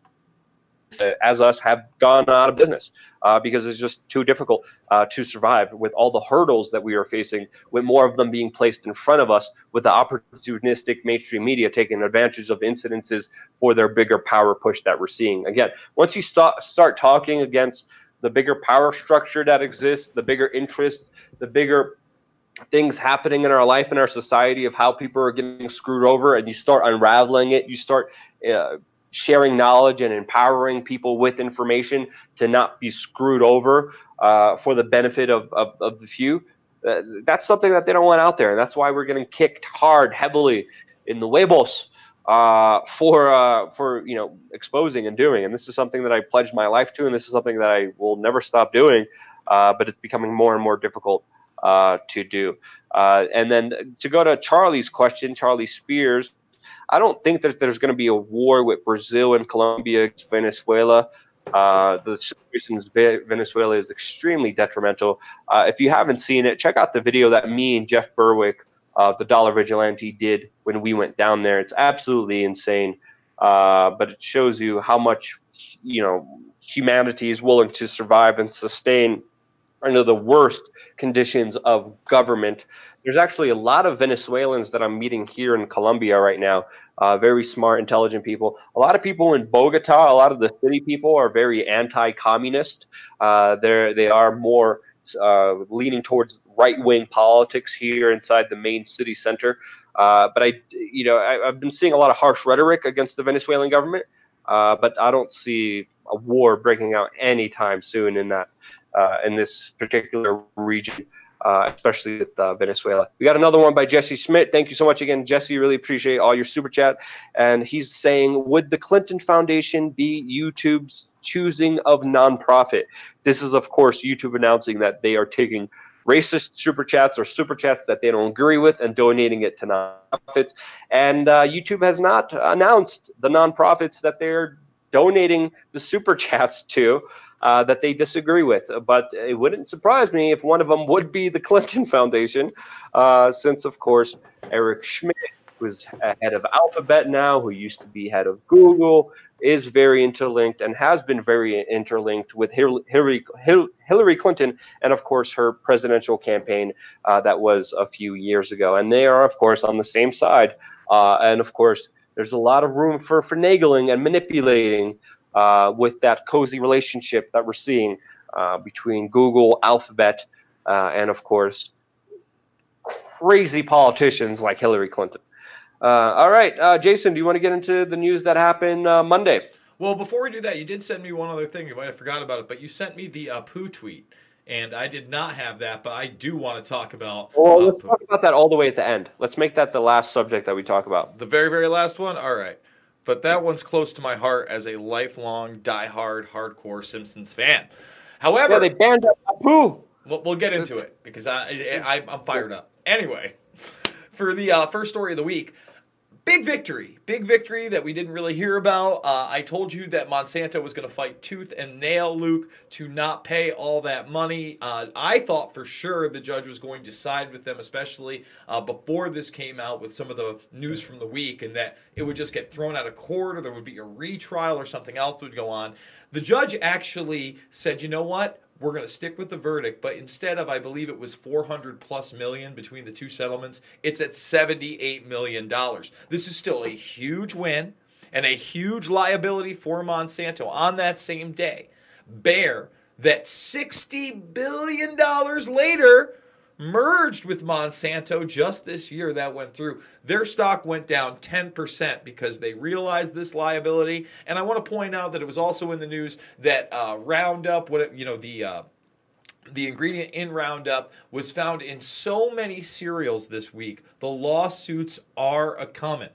B: as us, have gone out of business uh, because it's just too difficult uh, to survive with all the hurdles that we are facing, with more of them being placed in front of us, with the opportunistic mainstream media taking advantage of incidences for their bigger power push that we're seeing. Again, once you start, start talking against the bigger power structure that exists, the bigger interests, the bigger things happening in our life, in our society, of how people are getting screwed over, and you start unraveling it, you start uh, sharing knowledge and empowering people with information to not be screwed over uh, for the benefit of, of, of the few. Uh, that's something that they don't want out there. And that's why we're getting kicked hard, heavily in the Weibos uh, for, uh, for, you know, exposing and doing. And this is something that I pledged my life to, and this is something that I will never stop doing, uh, but it's becoming more and more difficult uh, to do. Uh, and then to go to Charlie's question, Charlie Spears, I don't think that there's going to be a war with Brazil and Colombia against Venezuela. Uh, the situation in Venezuela is extremely detrimental. Uh, if you haven't seen it, check out the video that me and Jeff Berwick, uh, the Dollar Vigilante, did when we went down there. It's absolutely insane, uh, but it shows you how much, you know, humanity is willing to survive and sustain under the worst conditions of government. There's actually a lot of Venezuelans that I'm meeting here in Colombia right now, uh, very smart, intelligent people. A lot of people in Bogota, a lot of the city people are very anti-communist. Uh, they're, they are more uh, leaning towards right-wing politics here inside the main city center. Uh, but I, you know, I, I've been seeing a lot of harsh rhetoric against the Venezuelan government, uh, but I don't see a war breaking out anytime soon in that. Uh, in this particular region, uh, especially with uh, Venezuela. We got another one by Jesse Schmidt. Thank you so much again, Jesse. Really appreciate all your super chat. And he's saying, would the Clinton Foundation be YouTube's choosing of nonprofit? This is, of course, YouTube announcing that they are taking racist super chats or super chats that they don't agree with and donating it to nonprofits. And uh, YouTube has not announced the nonprofits that they're donating the super chats to. Uh, that they disagree with. But it wouldn't surprise me if one of them would be the Clinton Foundation, uh, since, of course, Eric Schmidt, who's head of Alphabet now, who used to be head of Google, is very interlinked and has been very interlinked with Hillary, Hillary Clinton and, of course, her presidential campaign uh, that was a few years ago. And they are, of course, on the same side. Uh, and, of course, there's a lot of room for finagling and manipulating Uh, with that cozy relationship that we're seeing uh, between Google, Alphabet, uh, and of course, crazy politicians like Hillary Clinton. Uh, all right, uh, Jason, do you want to get into the news that happened uh, Monday?
A: Well, before we do that, you did send me one other thing. You might have forgot about it, but you sent me the uh, poo tweet, and I did not have that, but I do want to talk about.
B: Well,
A: uh,
B: let's
A: poo.
B: talk about that all the way at the end. Let's make that the last subject that we talk about.
A: The very, very last one? All right. But that one's close to my heart as a lifelong, diehard, hardcore Simpsons fan. However,
B: yeah, they banned Apu.
A: We'll, we'll get into it because I, I I'm fired up. Anyway, for the uh, first story of the week, big victory, big victory that we didn't really hear about. Uh, I told you that Monsanto was going to fight tooth and nail Luke to not pay all that money. Uh, I thought for sure the judge was going to side with them, especially uh, before this came out with some of the news from the week, and that it would just get thrown out of court or there would be a retrial or something else would go on. The judge actually said, you know what? We're going to stick with the verdict, but instead of, I believe it was four hundred plus million between the two settlements, it's at seventy-eight million dollars. This is still a huge win. and a huge liability for Monsanto on that same day. Bayer, that sixty billion dollars later, merged with Monsanto just this year. That went through. Their stock went down ten percent because they realized this liability. And I want to point out that it was also in the news that uh, Roundup, what you know, the uh, the ingredient in Roundup was found in so many cereals this week. The lawsuits are a coming.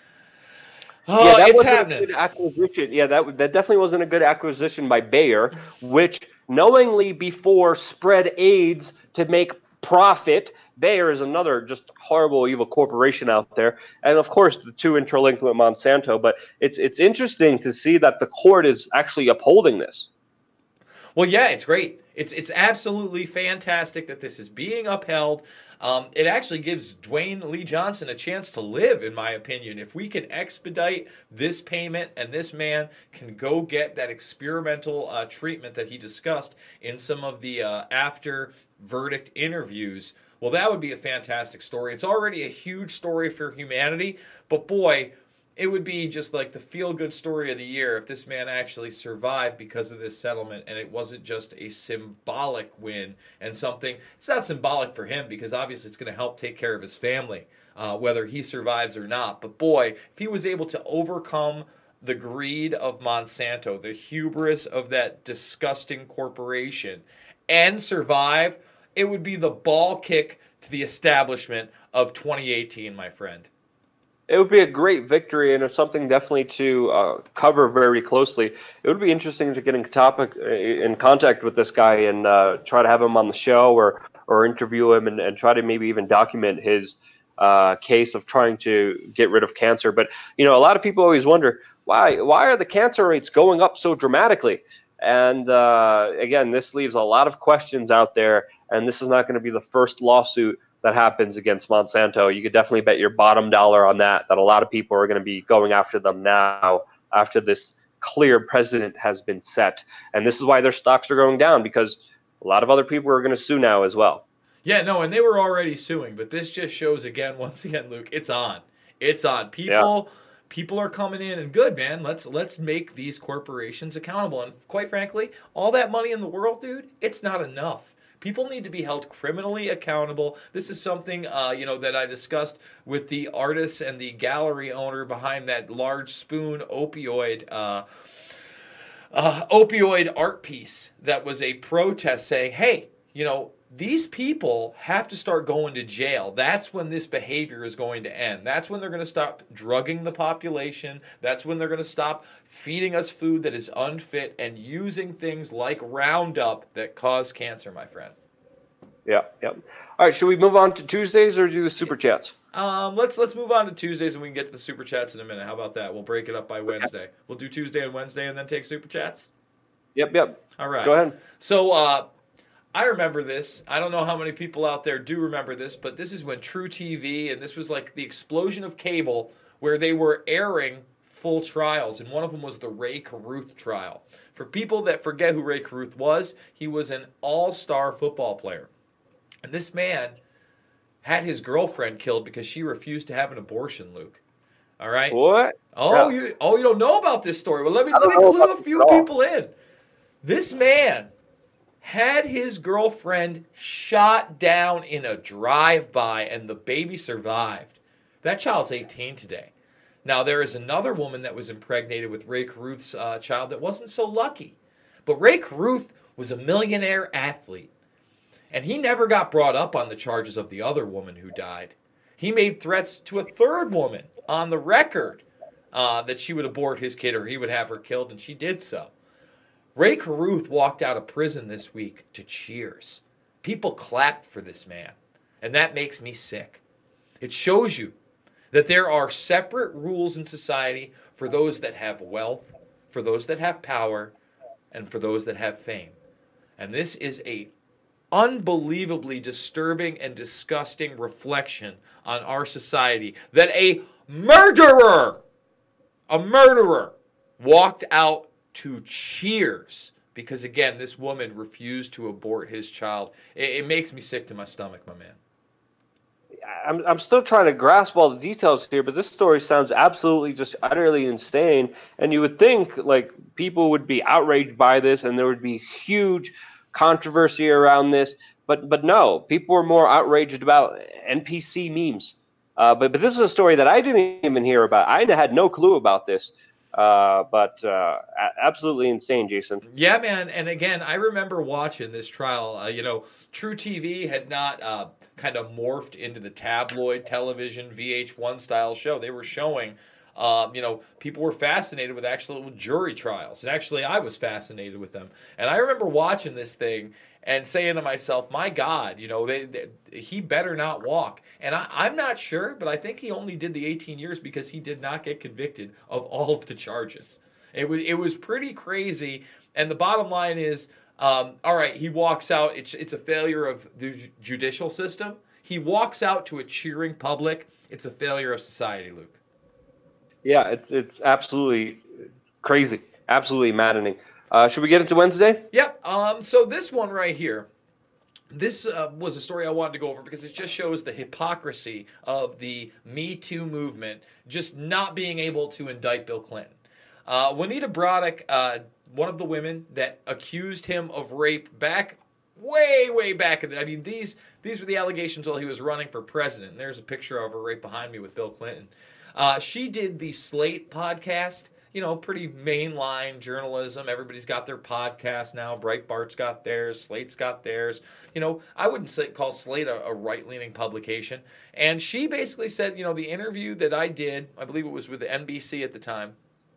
A: Oh,
B: yeah, that
A: it's
B: wasn't
A: happening.
B: A good acquisition. Yeah, that that definitely wasn't a good acquisition by Bayer, which knowingly before spread AIDS to make profit. Bayer is another just horrible, evil corporation out there, and of course the two interlinked with Monsanto. But it's it's interesting to see that the court is actually upholding this.
A: Well, yeah, it's great. It's it's absolutely fantastic that this is being upheld. Um, it actually gives Dwayne Lee Johnson a chance to live, in my opinion. If we can expedite this payment and this man can go get that experimental uh, treatment that he discussed in some of the uh, after verdict interviews, well, that would be a fantastic story. It's already a huge story for humanity, but boy, it would be just like the feel-good story of the year if this man actually survived because of this settlement and it wasn't just a symbolic win and something. It's not symbolic for him because obviously it's going to help take care of his family, uh, whether he survives or not. But boy, if he was able to overcome the greed of Monsanto, the hubris of that disgusting corporation, and survive, it would be the ball kick to the establishment of twenty eighteen, my friend.
B: It would be a great victory, and it's something definitely to uh, cover very closely. It would be interesting to get in topic in contact with this guy and uh, try to have him on the show or or interview him and, and try to maybe even document his uh, case of trying to get rid of cancer. But you know, a lot of people always wonder why why are the cancer rates going up so dramatically? And uh, again, this leaves a lot of questions out there, and this is not going to be the first lawsuit that happens against Monsanto. You could definitely bet your bottom dollar on that, that a lot of people are going to be going after them now after this clear precedent has been set. And this is why their stocks are going down, because a lot of other people are going to sue now as well.
A: Yeah, no, and they were already suing, but this just shows again, once again, Luke, it's on. It's on. People... Yeah. People are coming in, and good, man. Let's let's make these corporations accountable. And quite frankly, all that money in the world, dude, it's not enough. People need to be held criminally accountable. This is something, uh, you know, that I discussed with the artist and the gallery owner behind that large spoon opioid, uh, uh, opioid art piece that was a protest saying, hey, you know, these people have to start going to jail. That's when this behavior is going to end. That's when they're going to stop drugging the population. That's when they're going to stop feeding us food that is unfit and using things like Roundup that cause cancer, my friend.
B: Yeah, yeah. All right, should we move on to Tuesdays or do the Super Chats?
A: Um, let's let's move on to Tuesdays and we can get to the Super Chats in a minute. How about that? We'll break it up by Wednesday. We'll do Tuesday and Wednesday and then take Super Chats?
B: Yep, yep.
A: All right.
B: Go ahead.
A: So, uh, I remember this. I don't know how many people out there do remember this, but this is when True T V, and this was like the explosion of cable where they were airing full trials, and one of them was the Ray Carruth trial. For people that forget who Ray Carruth was, he was an all-star football player. And this man had his girlfriend killed because she refused to have an abortion, Luke. All right?
B: What?
A: Oh,
B: yeah.
A: you oh you don't know about this story. Well, let me, let me clue a few people in. This man had his girlfriend shot down in a drive-by, and the baby survived. That child's eighteen today. Now, there is another woman that was impregnated with Ray Carruth's uh, child that wasn't so lucky. But Ray Carruth was a millionaire athlete, and he never got brought up on the charges of the other woman who died. He made threats to a third woman on the record uh, that she would abort his kid or he would have her killed, and she did so. Ray Carruth walked out of prison this week to cheers. People clapped for this man, and that makes me sick. It shows you that there are separate rules in society for those that have wealth, for those that have power, and for those that have fame. And this is a unbelievably disturbing and disgusting reflection on our society that a murderer, a murderer walked out to cheers because, again, this woman refused to abort his child. It, it makes me sick to my stomach, my man.
B: I'm I'm still trying to grasp all the details here, but this story sounds absolutely just utterly insane. And you would think like people would be outraged by this, and there would be huge controversy around this. But but no, people were more outraged about N P C memes. Uh, but but this is a story that I didn't even hear about. I had no clue about this. Uh, but uh, absolutely insane, Jason.
A: Yeah, man. And again, I remember watching this trial. Uh, you know, True T V had not uh, kind of morphed into the tabloid television V H one style show. They were showing, um, you know, people were fascinated with actual jury trials. And actually, I was fascinated with them. And I remember watching this thing and saying to myself, my God, you know, they, they, he better not walk. And I, I'm not sure, but I think he only did the eighteen years because he did not get convicted of all of the charges. It was, it was pretty crazy. And the bottom line is, um, all right, he walks out. It's, it's a failure of the judicial system. He walks out to a cheering public. It's a failure of society, Luke.
B: Yeah, it's, it's absolutely crazy, absolutely maddening. Uh, should we get into Wednesday?
A: Yep. Um, so this one right here, this uh, was a story I wanted to go over because it just shows the hypocrisy of the Me Too movement just not being able to indict Bill Clinton. Uh, Juanita Broaddus, uh, one of the women that accused him of rape back way, way back in the, I mean, these these were the allegations while he was running for president. And there's a picture of her right behind me with Bill Clinton. Uh, she did the Slate podcast. You know, pretty mainline journalism. Everybody's got their podcast now. Breitbart's got theirs. Slate's got theirs. You know, I wouldn't say, call Slate a, a right-leaning publication. And she basically said, you know, the interview that I did, I believe it was with N B C at the time,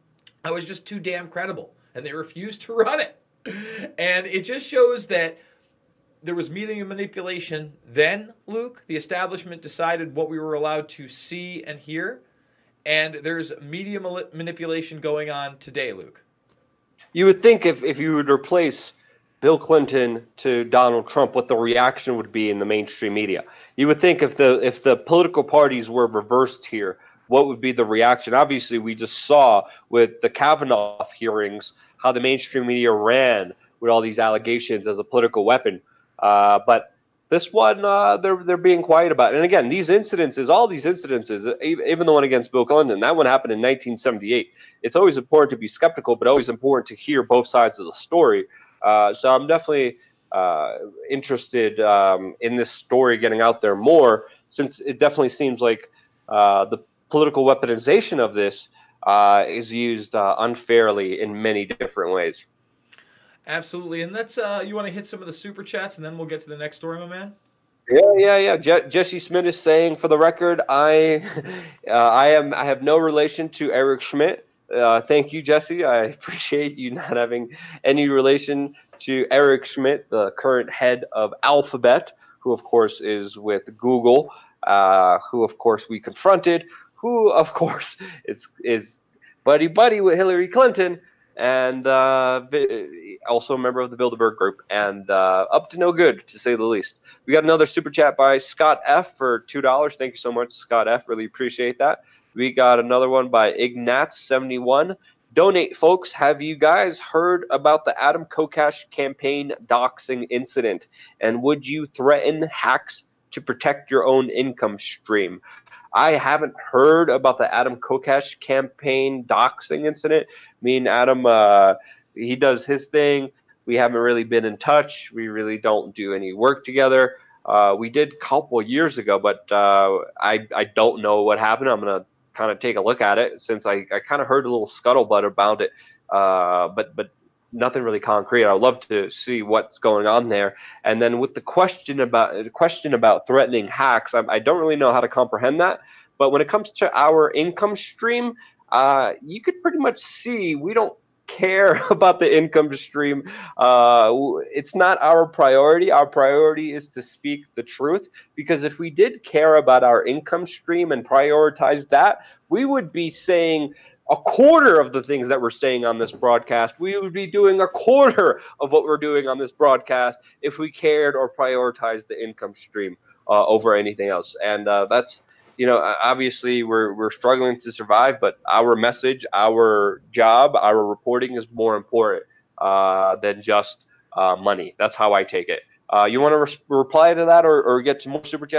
A: I was just too damn credible. And they refused to run it. And it just shows that there was media manipulation. Then, Luke, the establishment decided what we were allowed to see and hear. And there's media manipulation going on today, Luke.
B: You would think if, if you would replace Bill Clinton to Donald Trump, what the reaction would be in the mainstream media. You would think if the if the political parties were reversed here, what would be the reaction? Obviously, we just saw with the Kavanaugh hearings how the mainstream media ran with all these allegations as a political weapon. Uh, but this one, uh, they're they're being quiet about it. And again, these incidences, all these incidences, even the one against Bill Clinton, that one happened in nineteen seventy-eight. It's always important to be skeptical, but always important to hear both sides of the story. Uh, so I'm definitely uh, interested um, in this story getting out there more, since it definitely seems like uh, the political weaponization of this uh, is used uh, unfairly in many different ways.
A: Absolutely. And that's, uh, you want to hit some of the super chats and then we'll get to the next story, my man?
B: Yeah, yeah, yeah. Je- Jesse Smith is saying, for the record, I, uh, I am, I have no relation to Eric Schmidt. Uh, thank you, Jesse. I appreciate you not having any relation to Eric Schmidt, the current head of Alphabet, who of course is with Google, uh, who of course we confronted, who of course is is buddy buddy with Hillary Clinton. And uh, also a member of the Bilderberg Group, and uh, up to no good, to say the least. We got another super chat by Scott F for two dollars. Thank you so much, Scott F. Really appreciate that. We got another one by Ignatz seventy-one. Donate, folks. Have you guys heard about the Adam Kokesh campaign doxing incident? And would you threaten hacks to protect your own income stream? I haven't heard about the Adam Kokesh campaign doxing incident. Me and Adam, uh, he does his thing. We haven't really been in touch. We really don't do any work together. Uh, we did a couple years ago, but uh, I, I don't know what happened. I'm going to kind of take a look at it, since I, I kind of heard a little scuttlebutt about it, uh, but but nothing really concrete. I'd love to see what's going on there. And then with the question about the question about threatening hacks, I, I don't really know how to comprehend that. But when it comes to our income stream, uh, you could pretty much see we don't care about the income stream. Uh, it's not our priority. Our priority is to speak the truth, because if we did care about our income stream and prioritize that, we would be saying a quarter of the things that we're saying on this broadcast. We would be doing a quarter of what we're doing on this broadcast if we cared or prioritized the income stream uh, over anything else. And uh, that's, you know, obviously we're we're struggling to survive, but our message, our job, our reporting is more important uh, than just uh, money. That's how I take it. Uh, you want to re- reply to that, or, or get to more super chats?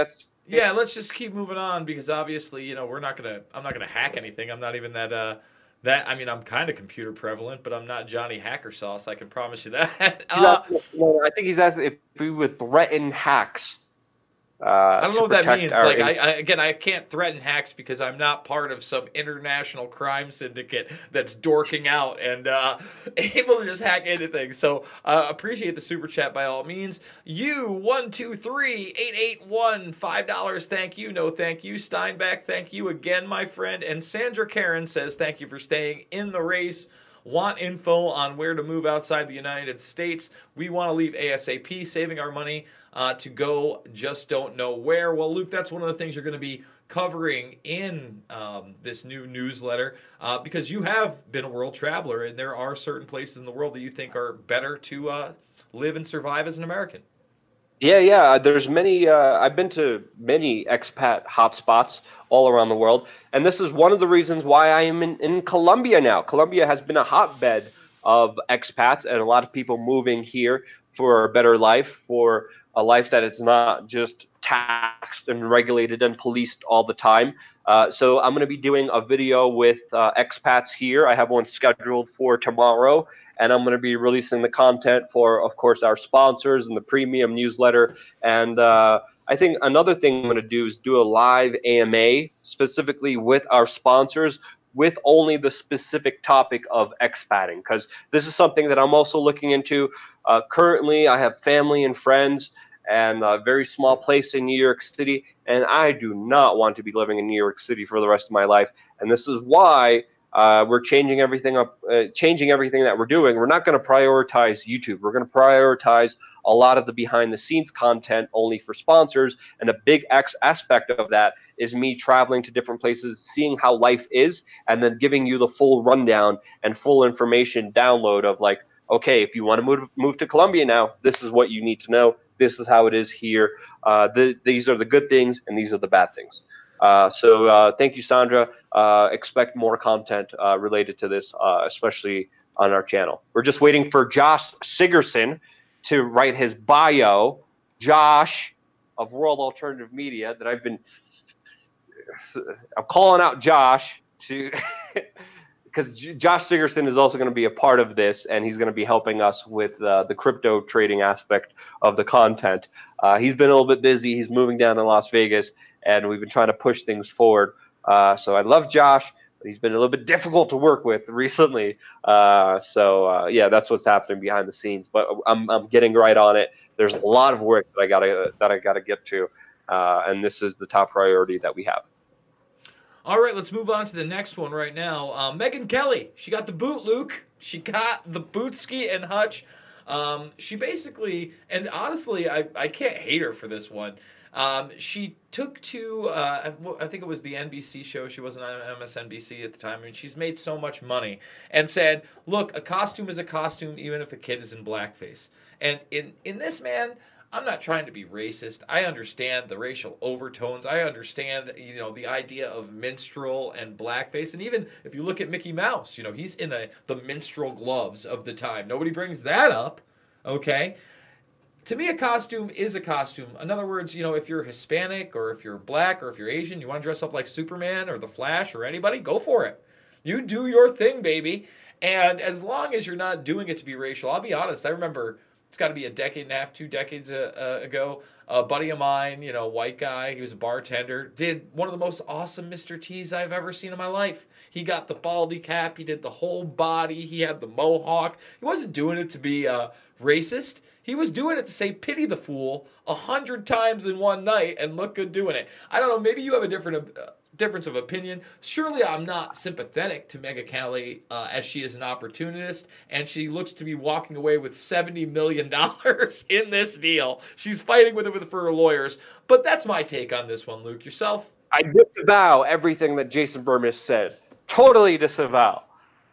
A: Yeah, let's just keep moving on because obviously, you know, we're not gonna. I'm not gonna hack anything. I'm not even that. Uh, that I mean, I'm kind of computer prevalent, but I'm not Johnny Hacker Sauce. I can promise you that.
B: He's
A: Uh,
B: asking, well, I think he's asking if we would threaten hacks
A: I
B: uh,
A: don't
B: to
A: know what that
B: protect
A: means.
B: our.
A: Like, I,
B: In-
A: I again, I can't threaten hacks because I'm not part of some international crime syndicate that's dorking out and uh, able to just hack anything. So, uh, appreciate the super chat by all means. You one two three eight eight one five dollars. Thank you. No, thank you. Steinbeck. Thank you again, my friend. And Sandra Karen says thank you for staying in the race. Want info on where to move outside the United States? We want to leave ASAP, saving our money uh, to go, just don't know where. Well, Luke, that's one of the things you're going to be covering in um, this new newsletter uh, because you have been a world traveler, and there are certain places in the world that you think are better to uh, live and survive as an American.
B: Yeah, yeah. There's many. Uh, I've been to many expat hotspots all around the world, and this is one of the reasons why I am in, in Colombia now. Colombia has been a hotbed of expats and a lot of people moving here for a better life, for a life that it's not just taxed and regulated and policed all the time. Uh, so I'm going to be doing a video with uh, expats here. I have one scheduled for tomorrow, and I'm going to be releasing the content for, of course, our sponsors and the premium newsletter. And uh, I think another thing I'm going to do is do a live A M A specifically with our sponsors with only the specific topic of expatting, because this is something that I'm also looking into. Uh, currently, I have family and friends and a very small place in New York City, and I do not want to be living in New York City for the rest of my life. And this is why Uh, we're changing everything up, uh, changing everything that we're doing. We're not going to prioritize YouTube. We're going to prioritize a lot of the behind the scenes content only for sponsors. And a big X aspect of that is me traveling to different places, seeing how life is, and then giving you the full rundown and full information download of like, okay, if you want to move, move to Colombia now, this is what you need to know. This is how it is here. Uh, the, these are the good things and these are the bad things. Uh, so uh, thank you, Sandra. Uh, expect more content uh, related to this, uh, especially on our channel. We're just waiting for Josh Sigerson to write his bio. Josh of World Alternative Media, that I've been, I'm calling out Josh to, because Josh Sigerson is also going to be a part of this, and he's going to be helping us with uh, the crypto trading aspect of the content. Uh, he's been a little bit busy. He's moving down to Las Vegas, and we've been trying to push things forward. Uh, so I love Josh, but he's been a little bit difficult to work with recently. Uh, so uh, yeah, that's what's happening behind the scenes. But I'm I'm getting right on it. There's a lot of work that I gotta that I gotta get to, uh, and this is the top priority that we have.
A: All right, let's move on to the next one right now. Uh, Megyn Kelly, she got the boot, Luke. She got the bootski and hutch. Um, she basically, and honestly, I, I can't hate her for this one. Um, she took to, uh, I think it was the N B C show. She wasn't on M S N B C at the time. I mean, she's made so much money and said, look, a costume is a costume, even if a kid is in blackface. And in, in this, man, I'm not trying to be racist. I understand the racial overtones. I understand, you know, the idea of minstrel and blackface. And even if you look at Mickey Mouse, you know, he's in a, the minstrel gloves of the time. Nobody brings that up, okay? To me, a costume is a costume. In other words, you know, if you're Hispanic or if you're black or if you're Asian, you want to dress up like Superman or the Flash or anybody, go for it. You do your thing, baby. And as long as you're not doing it to be racial, I'll be honest, I remember it's got to be a decade and a half, two decades uh, uh, ago, a buddy of mine, you know, white guy, he was a bartender, did one of the most awesome Mister T's I've ever seen in my life. He got the baldy cap, he did the whole body, he had the mohawk. He wasn't doing it to be uh, racist. He was doing it to say pity the fool a hundred times in one night and look good doing it. I don't know, maybe you have a different uh, difference of opinion. Surely I'm not sympathetic to Megyn Kelly uh, as she is an opportunist, and she looks to be walking away with seventy million dollars in this deal. She's fighting with it with for her lawyers, but that's my take on this one, Luke. Yourself?
B: I disavow everything that Jason Bermas said. Totally disavow.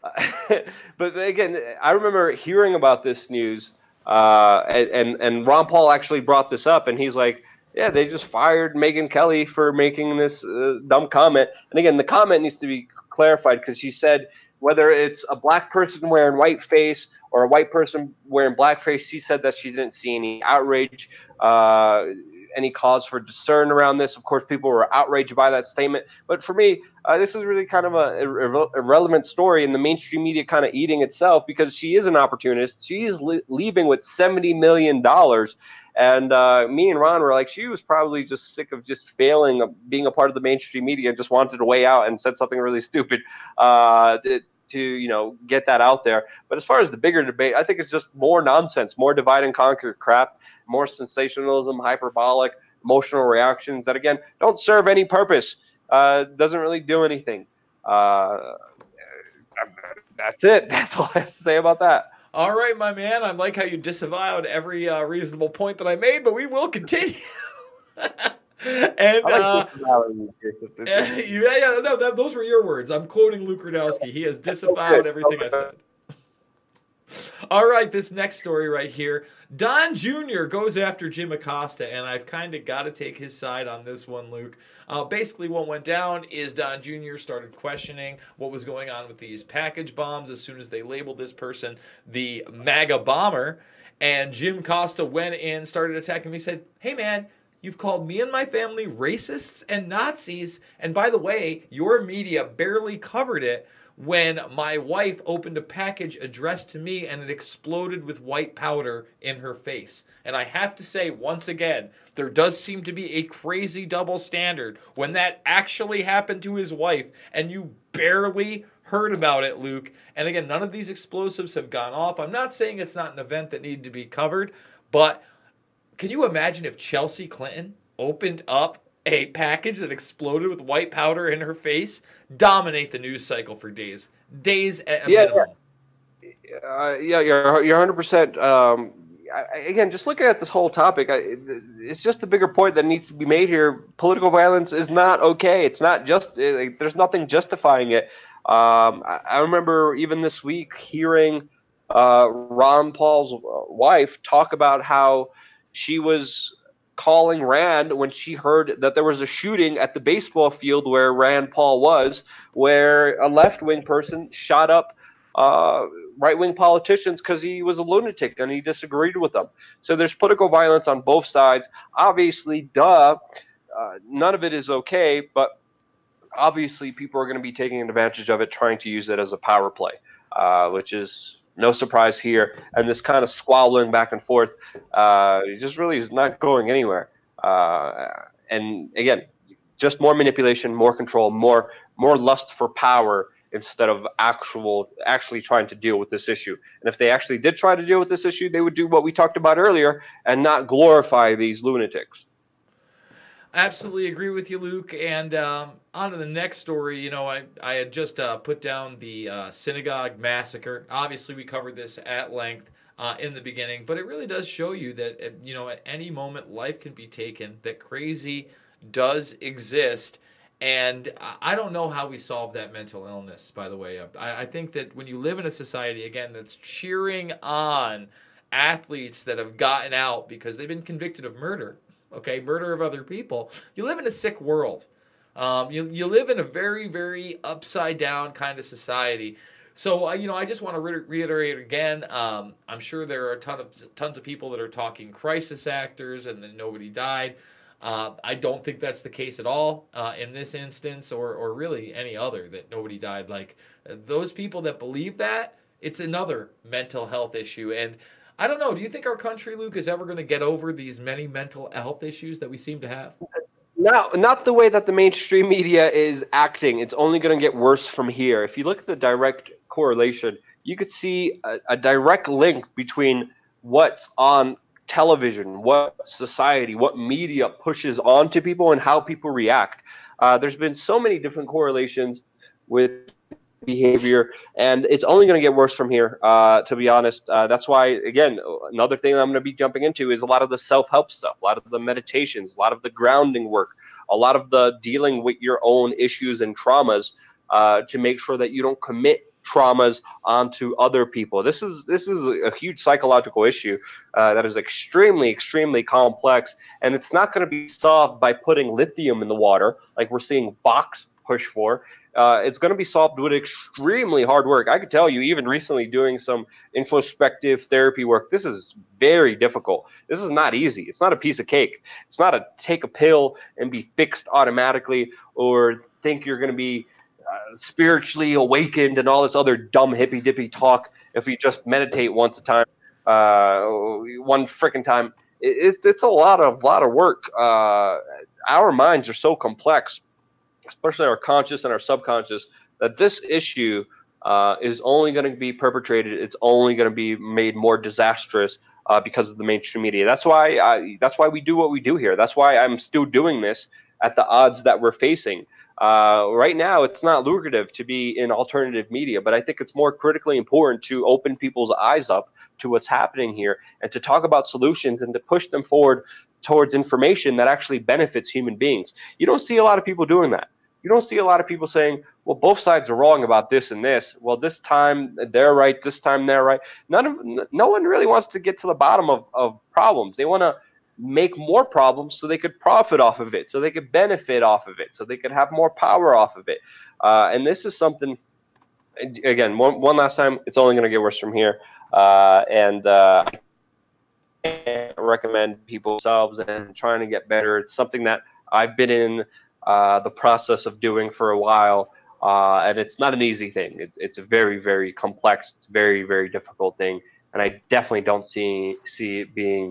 B: But again, I remember hearing about this news, uh, and, and Ron Paul actually brought this up, and he's like, yeah, they just fired Megyn Kelly for making this uh, dumb comment. And again, the comment needs to be clarified because she said whether it's a black person wearing white face or a white person wearing blackface, she said that she didn't see any outrage. Uh, any cause for discern around this. Of course, people were outraged by that statement. But for me, uh, this is really kind of a irre- irrelevant story, and the mainstream media kind of eating itself, because she is an opportunist. She is le- leaving with seventy million dollars. And uh, me and Ron were like, she was probably just sick of just failing, of being a part of the mainstream media, and just wanted to weigh out and said something really stupid uh, to, to, you know, get that out there. But as far as the bigger debate, I think it's just more nonsense, more divide and conquer crap, more sensationalism, hyperbolic, emotional reactions that, again, don't serve any purpose, uh, doesn't really do anything. Uh, that's it. That's all I have to say about that.
A: All right, my man. I like how you disavowed every uh, reasonable point that I made, but we will continue. and uh, yeah, yeah, no, that, those were your words. I'm quoting Luke Rudowski. He has disavowed everything I've said. All right, this next story right here. Don Junior goes after Jim Acosta, and I've kind of got to take his side on this one, Luke. Uh, basically, what went down is Don Junior started questioning what was going on with these package bombs as soon as they labeled this person the MAGA bomber. And Jim Costa went in, started attacking me. He said, hey, man, you've called me and my family racists and Nazis. And by the way, your media barely covered it when my wife opened a package addressed to me and it exploded with white powder in her face. And I have to say, once again, there does seem to be a crazy double standard when that actually happened to his wife and you barely heard about it, Luke. And again, none of these explosives have gone off. I'm not saying it's not an event that needed to be covered, but can you imagine if Chelsea Clinton opened up a package that exploded with white powder in her face? Dominate the news cycle for days. Days at a
B: yeah,
A: minimum.
B: Uh, yeah, you're you're one hundred percent. Um, I, again, just looking at this whole topic, I, it's just the bigger point that needs to be made here. Political violence is not okay. It's not just like, there's nothing justifying it. Um, I, I remember even this week hearing uh, Ron Paul's wife talk about how she was calling Rand when she heard that there was a shooting at the baseball field where Rand Paul was, where a left-wing person shot up uh, right-wing politicians because he was a lunatic and he disagreed with them. So there's political violence on both sides. Obviously, duh, uh, none of it is okay, but obviously people are going to be taking advantage of it, trying to use it as a power play, uh, which is no surprise here. And this kind of squabbling back and forth uh, just really is not going anywhere. Uh, and again, just more manipulation, more control, more more lust for power instead of actual actually trying to deal with this issue. And if they actually did try to deal with this issue, they would do what we talked about earlier and not glorify these lunatics.
A: Absolutely agree with you, Luke. And um, on to the next story. You know, I, I had just uh, put down the uh, synagogue massacre. Obviously, we covered this at length uh, in the beginning, but it really does show you that, you know, at any moment, life can be taken, that crazy does exist. And I don't know how we solve that mental illness, by the way. I, I think that when you live in a society, again, that's cheering on athletes that have gotten out because they've been convicted of murder, okay, murder of other people, you live in a sick world. Um, you, you live in a very, very upside down kind of society. So, uh, you know, I just want to re- reiterate again, um, I'm sure there are a ton of tons of people that are talking crisis actors and that nobody died. Uh, I don't think that's the case at all uh, in this instance, or or really any other, that nobody died. Like uh, those people that believe that, it's another mental health issue. And I don't know, do you think our country, Luke, is ever going to get over these many mental health issues that we seem to have?
B: No, not the way that the mainstream media is acting. It's only going to get worse from here. If you look at the direct correlation, you could see a, a direct link between what's on television, what society, what media pushes onto people, and how people react. Uh, there's been so many different correlations with behavior, and it's only going to get worse from here, uh, to be honest. Uh, that's why, again, another thing I'm going to be jumping into is a lot of the self-help stuff, a lot of the meditations, a lot of the grounding work, a lot of the dealing with your own issues and traumas uh, to make sure that you don't commit traumas onto other people. This is this is a huge psychological issue uh, that is extremely, extremely complex, and it's not going to be solved by putting lithium in the water like we're seeing Vox push for. Uh, it's going to be solved with extremely hard work. I could tell you, even recently doing some introspective therapy work, this is very difficult. This is not easy. It's not a piece of cake. It's not a take a pill and be fixed automatically, or think you're going to be uh, spiritually awakened and all this other dumb hippy dippy talk if you just meditate once a time, uh, one freaking time. It, it's it's a lot of lot of work. Uh, our minds are so complex, especially our conscious and our subconscious, that this issue uh, is only going to be perpetrated. It's only going to be made more disastrous uh, because of the mainstream media. That's why I, that's why we do what we do here. That's why I'm still doing this at the odds that we're facing. Uh, right now, it's not lucrative to be in alternative media, but I think it's more critically important to open people's eyes up to what's happening here and to talk about solutions and to push them forward towards information that actually benefits human beings. You don't see a lot of people doing that. You don't see a lot of people saying, well, both sides are wrong about this and this. Well, this time they're right, this time they're right. None of, no one really wants to get to the bottom of, of problems. They want to make more problems so they could profit off of it, so they could benefit off of it, so they could have more power off of it. Uh, and this is something, again, one, one last time, it's only going to get worse from here. Uh, and uh, I can't recommend people themselves and trying to get better. It's something that I've been in Uh, the process of doing for a while, uh, and it's not an easy thing. It's, it's a very, very complex, it's a very, very difficult thing, and I definitely don't see see it being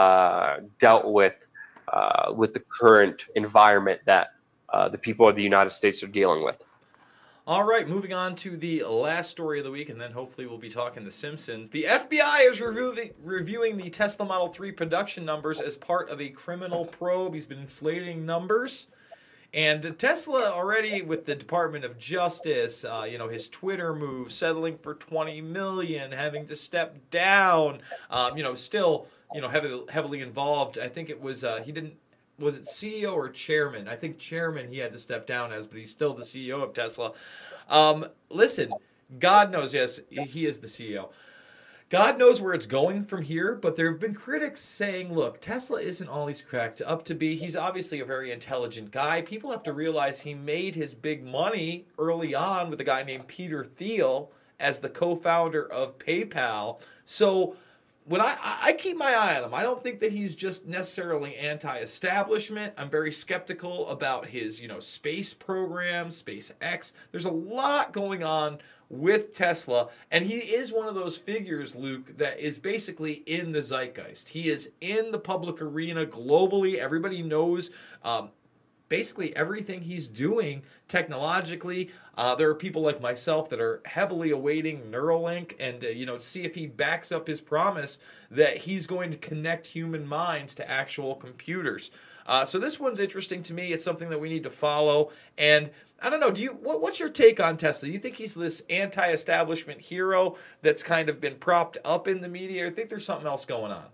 B: uh, dealt with uh, with the current environment that uh, the people of the United States are dealing with.
A: All right, moving on to the last story of the week, and then hopefully we'll be talking The Simpsons. The F B I is reviewing, reviewing the Tesla Model three production numbers as part of a criminal probe. He's been inflating numbers. And Tesla already, with the Department of Justice, uh, you know, his Twitter move, settling for twenty million dollars, having to step down, um, you know, still, you know, heavily, heavily involved. I think it was, uh, he didn't, was it C E O or chairman? I think chairman he had to step down as, but he's still the C E O of Tesla. Um, listen, God knows, yes, he is the C E O. God knows where it's going from here, but there have been critics saying, look, Tesla isn't all he's cracked up to be. He's obviously a very intelligent guy. People have to realize he made his big money early on with a guy named Peter Thiel as the co-founder of PayPal. So when I, I keep my eye on him, I don't think that he's just necessarily anti-establishment. I'm very skeptical about his, you know, space program, SpaceX. There's a lot going on with Tesla, and he is one of those figures, Luke, that is basically in the zeitgeist. He is in the public arena globally. Everybody knows um, basically everything he's doing technologically. Uh, there are people like myself that are heavily awaiting Neuralink and, uh, you know, see if he backs up his promise that he's going to connect human minds to actual computers. Uh, so this one's interesting to me. It's something that we need to follow. And I don't know, do you what, what's your take on Tesla? Do you think he's this anti-establishment hero that's kind of been propped up in the media, or do you think there's something else going on?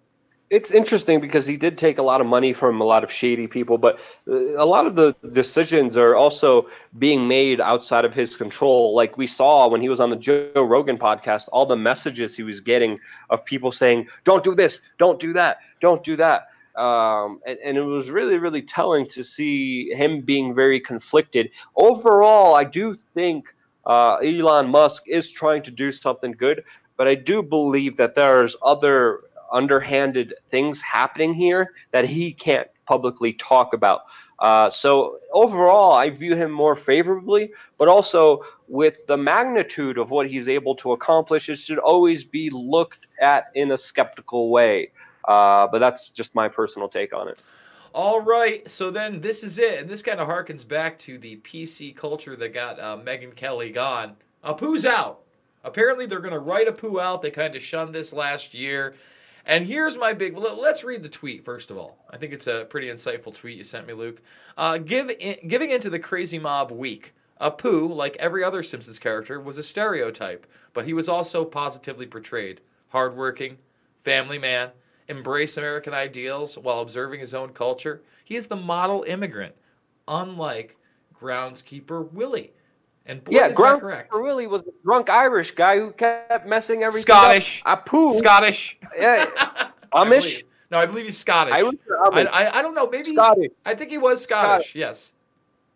B: It's interesting because he did take a lot of money from a lot of shady people, but a lot of the decisions are also being made outside of his control. Like we saw when he was on the Joe Rogan podcast, all the messages he was getting of people saying, don't do this, don't do that, don't do that. Um, and, and it was really, really telling to see him being very conflicted. Overall, I do think uh, Elon Musk is trying to do something good, but I do believe that there's other underhanded things happening here that he can't publicly talk about. Uh, so overall, I view him more favorably, but also with the magnitude of what he's able to accomplish, it should always be looked at in a skeptical way. Uh, but that's just my personal take on it.
A: All right, so then this is it, and this kind of harkens back to the P C culture that got uh, Megyn Kelly gone. Apu's out. Apparently, they're going to write Apu out. They kind of shunned this last year. And here's my big, let's read the tweet first of all. I think it's a pretty insightful tweet you sent me, Luke. Uh, give in, giving into the crazy mob week. Apu, like every other Simpsons character, was a stereotype, but he was also positively portrayed. Hardworking, family man, embrace American ideals while observing his own culture. He is the model immigrant, unlike groundskeeper Willie. And boy,
B: yeah,
A: is that correct.
B: Willie was a drunk Irish guy who kept messing everything
A: Scottish.
B: up. Apu.
A: Scottish.
B: Yeah. Amish.
A: I no, I believe he's Scottish.
B: Irish or Amish?
A: I, I, I don't know. Maybe
B: Scottish.
A: I think he was Scottish.
B: Scottish.
A: Yes.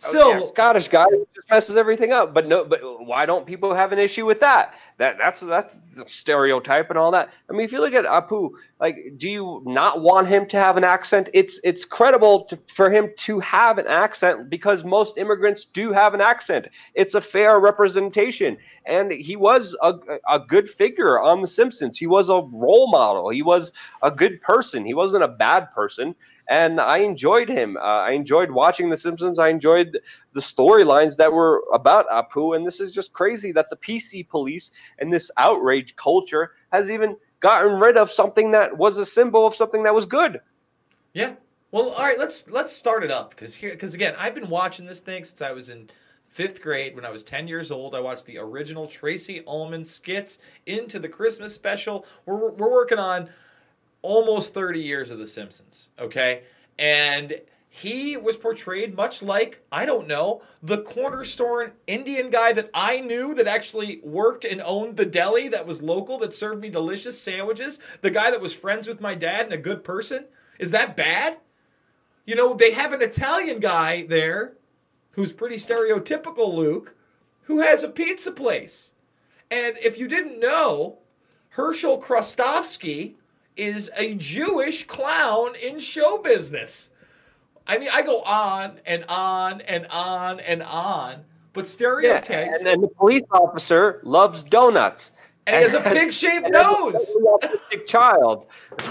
A: Still,
B: yeah, Scottish guy who just messes everything up. But no, but why don't people have an issue with that? That that's that's a stereotype and all that. I mean, if you look at Apu, like, do you not want him to have an accent? It's it's credible to, for him to have an accent because most immigrants do have an accent. It's a fair representation, and he was a a good figure on The Simpsons. He was a role model. He was a good person. He wasn't a bad person. And I enjoyed him. Uh, I enjoyed watching The Simpsons. I enjoyed the storylines that were about Apu. And this is just crazy that the P C police and this outrage culture has even gotten rid of something that was a symbol of something that was good.
A: Yeah. Well, all right. Let's let's start it up because here because again, I've been watching this thing since I was in fifth grade. When I was ten years old, I watched the original Tracy Ullman skits into the Christmas special. We're we're working on almost thirty years of The Simpsons, okay? And he was portrayed much like, I don't know, the corner store Indian guy that I knew that actually worked and owned the deli that was local, that served me delicious sandwiches, the guy that was friends with my dad and a good person. Is that bad? You know, they have an Italian guy there who's pretty stereotypical, Luke, who has a pizza place. And if you didn't know, Herschel Krostowski is a Jewish clown in show business. I mean, I go on and on and on and on, but stereotypes.
B: Yeah, and then the police officer loves donuts.
A: And he has a pig-shaped nose.
B: A autistic child.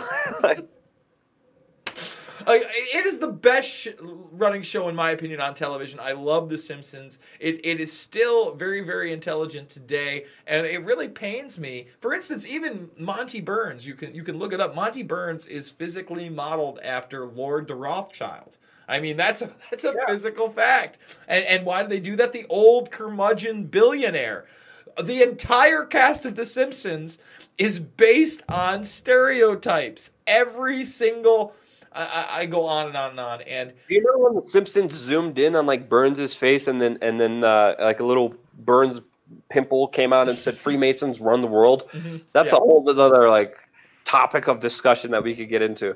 A: Uh, it is the best sh- running show, in my opinion, on television. I love The Simpsons. It It is still very, very intelligent today, and it really pains me. For instance, even Monty Burns, you can you can look it up. Monty Burns is physically modeled after Lord de Rothschild. I mean, that's a, that's a yeah. physical fact. And, and why do they do that? The old curmudgeon billionaire. The entire cast of The Simpsons is based on stereotypes. Every single... I, I go on and on and on. And
B: do you know when The Simpsons zoomed in on like Burns' face, and then and then uh, like a little Burns pimple came out and said "Freemasons run the world"? Mm-hmm. That's yeah. a whole other like topic of discussion that we could get into.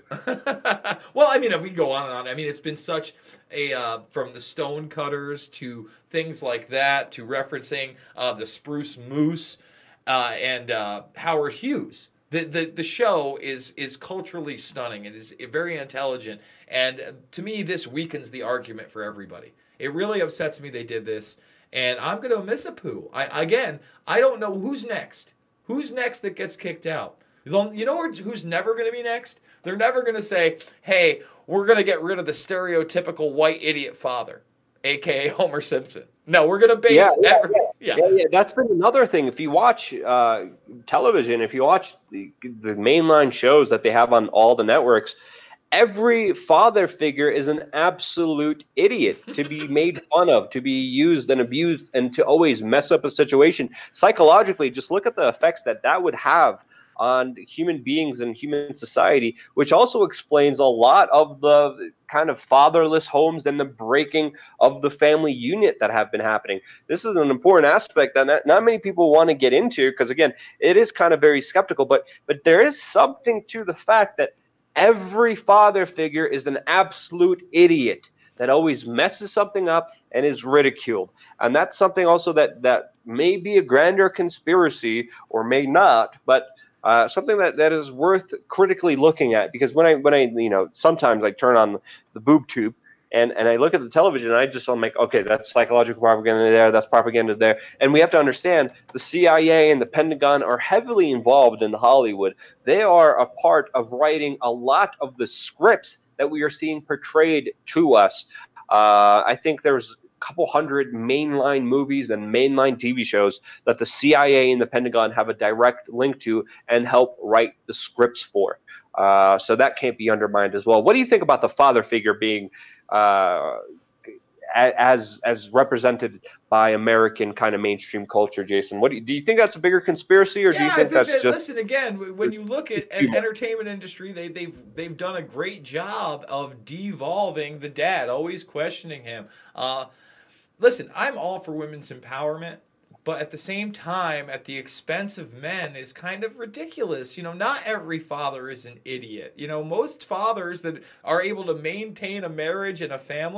A: Well, I mean, we can go on and on. I mean, it's been such a uh, from the Stonecutters to things like that to referencing uh, the Spruce Moose uh, and uh, Howard Hughes. The, the the show is is culturally stunning. It is very intelligent. And to me, this weakens the argument for everybody. It really upsets me they did this. And I'm going to miss Apu. I, again, I don't know who's next. Who's next that gets kicked out? You know who's never going to be next? They're never going to say, hey, we're going to get rid of the stereotypical white idiot father, a k a. Homer Simpson. No, we're going to base...
B: Yeah, yeah,
A: every,
B: yeah. Yeah. yeah, yeah. That's been another thing. If you watch uh, television, if you watch the, the mainline shows that they have on all the networks, every father figure is an absolute idiot to be made fun of, to be used and abused, and to always mess up a situation. Psychologically, just look at the effects that that would have on human beings and human society, which also explains a lot of the kind of fatherless homes and the breaking of the family unit that have been happening. This is an important aspect that not, not many people want to get into because, again, it is kind of very skeptical, but but there is something to the fact that every father figure is an absolute idiot that always messes something up and is ridiculed. And that's something also that, that may be a grander conspiracy or may not, but Uh, something that, that is worth critically looking at, because when I when I you know sometimes I turn on the boob tube and, and I look at the television and I just I'm like, okay, that's psychological propaganda there, that's propaganda there, and we have to understand the C I A and the Pentagon are heavily involved in Hollywood. They are a part of writing a lot of the scripts that we are seeing portrayed to us. Uh, I think there's couple hundred mainline movies and mainline T V shows that the C I A and the Pentagon have a direct link to and help write the scripts for. Uh, so that can't be undermined as well. What do you think about the father figure being uh, as as represented by American kind of mainstream culture, Jason? What do you, do you think that's a bigger conspiracy, or
A: yeah,
B: do you think,
A: I think
B: that's
A: that,
B: just
A: listen again? When you look at an entertainment industry, they they've they've done a great job of devolving the dad, always questioning him. Uh, Listen, I'm all for women's empowerment, but at the same time, at the expense of men is kind of ridiculous. You know, not every father is an idiot. You know, most fathers that are able to maintain a marriage and a family,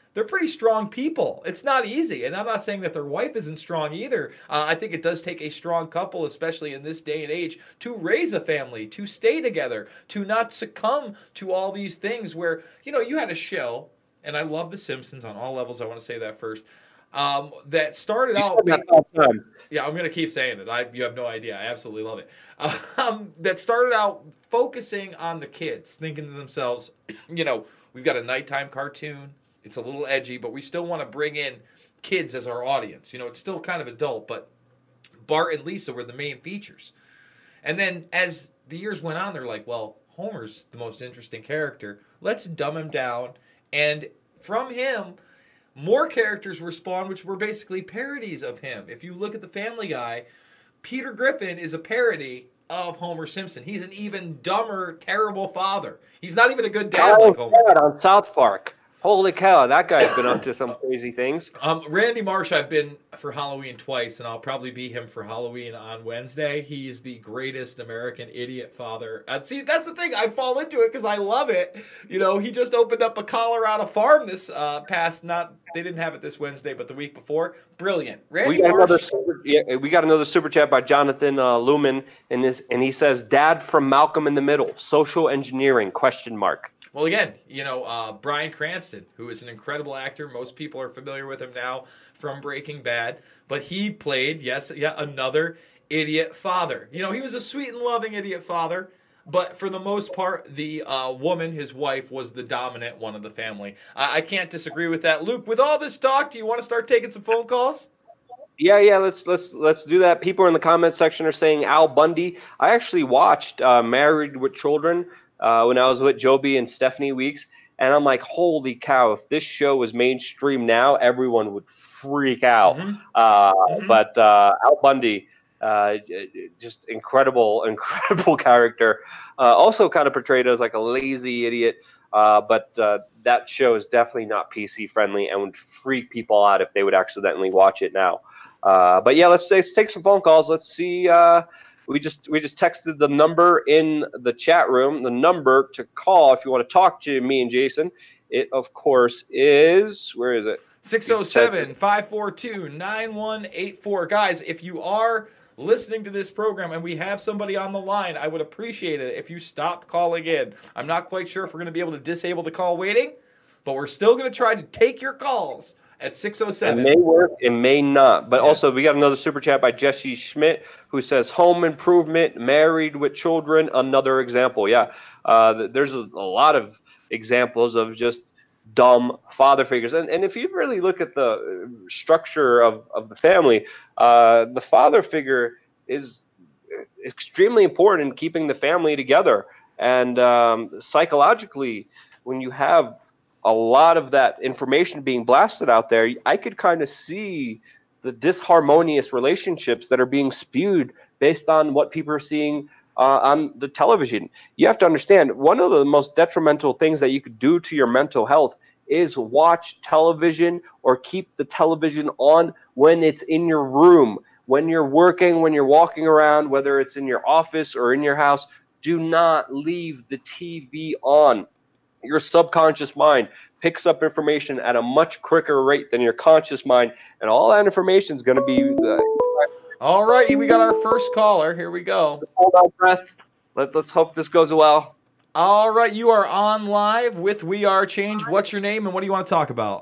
A: they're pretty strong people. It's not easy. And I'm not saying that their wife isn't strong either. Uh, I think it does take a strong couple, especially in this day and age, to raise a family, to stay together, to not succumb to all these things where, you know, you had a show, and I love The Simpsons on all levels. I want to say that first. Um, that started
B: You
A: out.
B: said that all the time.
A: Yeah, I'm gonna keep saying it. I, you have no idea. I absolutely love it. Um, that started out focusing on the kids, thinking to themselves, you know, we've got a nighttime cartoon. It's a little edgy, but we still want to bring in kids as our audience. You know, it's still kind of adult, but Bart and Lisa were the main features. And then as the years went on, they're like, well, Homer's the most interesting character. Let's dumb him down. And from him, more characters were spawned, which were basically parodies of him. If you look at the Family Guy, Peter Griffin is a parody of Homer Simpson. He's an even dumber, terrible father. He's not even a good dad
B: Kyle
A: like Homer.
B: Dad on South Park. Holy cow, that guy's been up to some crazy things.
A: Um, Randy Marsh, I've been for Halloween twice, and I'll probably be him for Halloween on Wednesday. He's the greatest American idiot father. Uh, see, that's the thing. I fall into it because I love it. You know, he just opened up a Colorado farm this uh, past, not, they didn't have it this Wednesday, but the week before. Brilliant. Randy
B: We got
A: Marsh.
B: another super, yeah, we got another super chat by Jonathan uh, Lumen, and this, and he says, "Dad from Malcolm in the Middle, social engineering?" Question mark.
A: Well, again, you know, uh, Bryan Cranston, who is an incredible actor. Most people are familiar with him now from Breaking Bad. But he played, yes, yet another idiot father. You know, he was a sweet and loving idiot father. But for the most part, the uh, woman, his wife, was the dominant one of the family. I-, I can't disagree with that. Luke, with all this talk, do you want to start taking some phone calls?
B: Yeah, yeah, let's let's let's do that. People in the comment section are saying Al Bundy. I actually watched uh, Married with Children uh, when I was with Joby and Stephanie Weeks, and I'm like, holy cow! If this show was mainstream now, everyone would freak out.
A: Mm-hmm.
B: Uh,
A: Mm-hmm.
B: But uh, Al Bundy, uh, just incredible, incredible character. Uh, also, kind of portrayed as like a lazy idiot. Uh, but uh, that show is definitely not P C friendly and would freak people out if they would accidentally watch it now. Uh, but yeah, let's, let's take some phone calls. Let's see. Uh, we just we just texted the number in the chat room. The number to call if you want to talk to me and Jason. It of course is, where is it?
A: six oh seven, five four two, nine one eight four. Guys, if you are listening to this program and we have somebody on the line, I would appreciate it if you stopped calling in. I'm not quite sure if we're going to be able to disable the call waiting, but we're still going to try to take your calls at six oh seven.
B: It may work, it may not. But
A: Yeah.
B: also, we got another super chat by Jesse Schmidt who says, "Home Improvement, Married with Children, another example." Yeah, uh, there's a, a lot of examples of just dumb father figures. And, and if you really look at the structure of, of the family, uh, the father figure is extremely important in keeping the family together. And um, psychologically, when you have a lot of that information being blasted out there, I could kind of see the disharmonious relationships that are being spewed based on what people are seeing uh, on the television. You have to understand, one of the most detrimental things that you could do to your mental health is watch television or keep the television on when it's in your room, when you're working, when you're walking around, whether it's in your office or in your house. Do not leave the T V on. Your subconscious mind picks up information at a much quicker rate than your conscious mind, and all that information is going to be uh,
A: All right, we got our first caller. Here we go.
B: hold our breath. Let, let's hope this goes well.
A: All right, you are on live with We Are Change. What's your name and what do you want to talk about?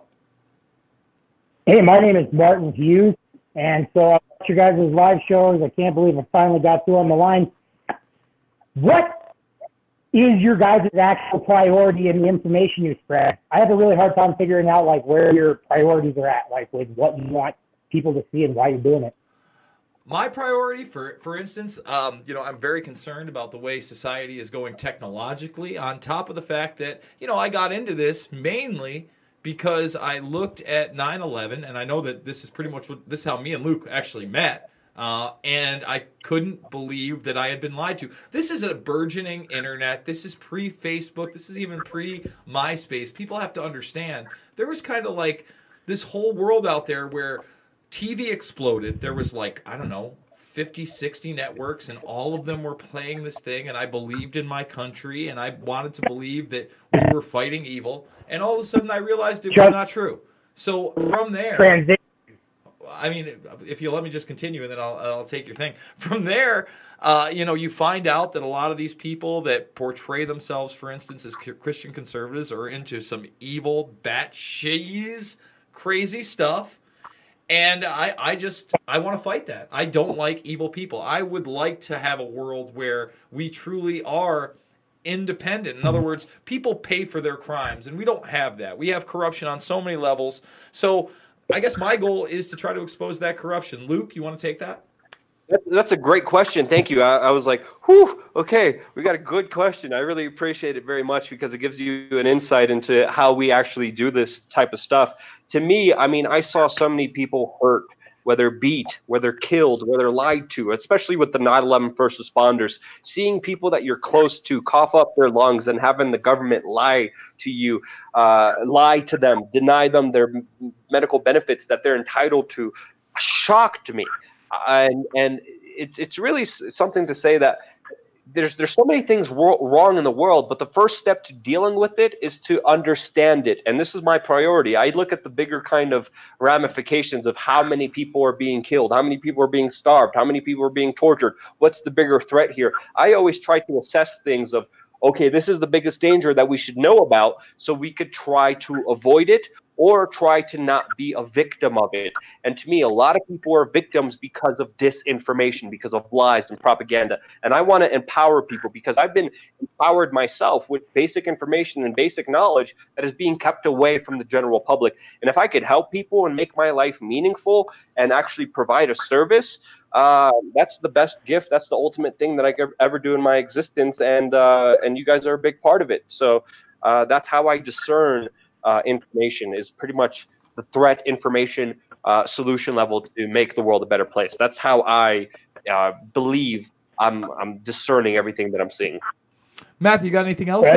C: Hey, my name is Martin Hughes, and so I watch your guys' live shows. I can't believe I finally got through on the line. What is your guys' actual priority in the information you spread? I have a really hard time figuring out like where your priorities are at, like with what you want people to see and why you're doing it.
A: My priority, for for instance, um, you know, I'm very concerned about the way society is going technologically, on top of the fact that, you know, I got into this mainly because I looked at nine eleven, and I know that this is pretty much what, this is how me and Luke actually met, uh, and I couldn't believe that I had been lied to. This is a burgeoning internet. This is pre-Facebook. This is even pre-MySpace. People have to understand, there was kind of like this whole world out there where T V exploded. There was like, I don't know, fifty, sixty networks, and all of them were playing this thing, and I believed in my country, and I wanted to believe that we were fighting evil, and all of a sudden I realized it was not true. So from there,
C: Transition.
A: I mean, if you let me just continue, and then I'll, I'll take your thing. From there, uh, you know, you find out that a lot of these people that portray themselves, for instance, as Christian conservatives are into some evil, batshit crazy stuff. And I, I just, I want to fight that. I don't like evil people. I would like to have a world where we truly are independent. In other words, people pay for their crimes, and we don't have that. We have corruption on so many levels. So I guess my goal is to try to expose that corruption. Luke, you want to take that?
B: That's a great question. Thank you. I, I was like, whew, okay, we got a good question. I really appreciate it very much because it gives you an insight into how we actually do this type of stuff. To me, I mean, I saw so many people hurt, whether beat, whether killed, whether lied to, especially with the nine eleven first responders. Seeing people that you're close to cough up their lungs and having the government lie to you, uh, lie to them, deny them their medical benefits that they're entitled to, shocked me. And and it's it's really something to say that there's there's so many things wrong in the world, but the first step to dealing with it is to understand it. And this is my priority. I look at the bigger kind of ramifications of how many people are being killed, how many people are being starved, how many people are being tortured. What's the bigger threat here? I always try to assess things of, okay, this is the biggest danger that we should know about so we could try to avoid it or try to not be a victim of it. And to me, a lot of people are victims because of disinformation, because of lies and propaganda. And I want to empower people because I've been empowered myself with basic information and basic knowledge that is being kept away from the general public. And if I could help people and make my life meaningful and actually provide a service, uh, that's the best gift. That's the ultimate thing that I could ever do in my existence. And, uh, and you guys are a big part of it. So uh, that's how I discern Uh, information is pretty much the threat information uh, solution level to make the world a better place. That's how I uh, believe I'm, I'm discerning everything that I'm seeing.
A: Matthew, you got anything else?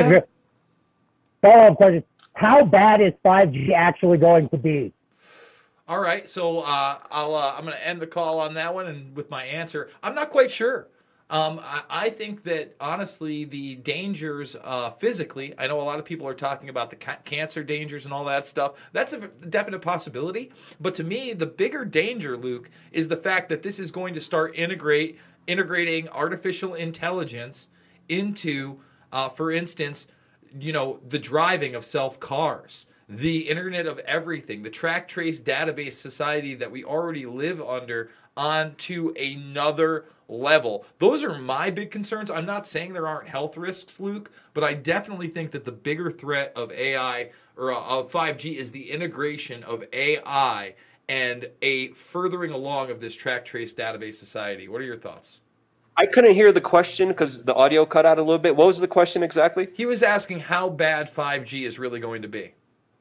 C: Follow-up question. How bad is five G actually going to be?
A: All right, so uh, I'll, uh, I'm going to end the call on that one and with my answer. I'm not quite sure. Um, I, I think that, honestly, the dangers uh, physically, I know a lot of people are talking about the ca- cancer dangers and all that stuff. That's a definite possibility. But to me, the bigger danger, Luke, is the fact that this is going to start integrate integrating artificial intelligence into, uh, for instance, you know, the driving of self-cars, the Internet of Everything, the track trace database society that we already live under onto another level. Those are my big concerns. I'm not saying there aren't health risks, Luke, but I definitely think that the bigger threat of A I or uh, of five G is the integration of A I and a furthering along of this track trace database society. What are your thoughts?
B: I couldn't hear the question because the audio cut out a little bit. What was the question exactly?
A: He was asking how bad five G is really going to be.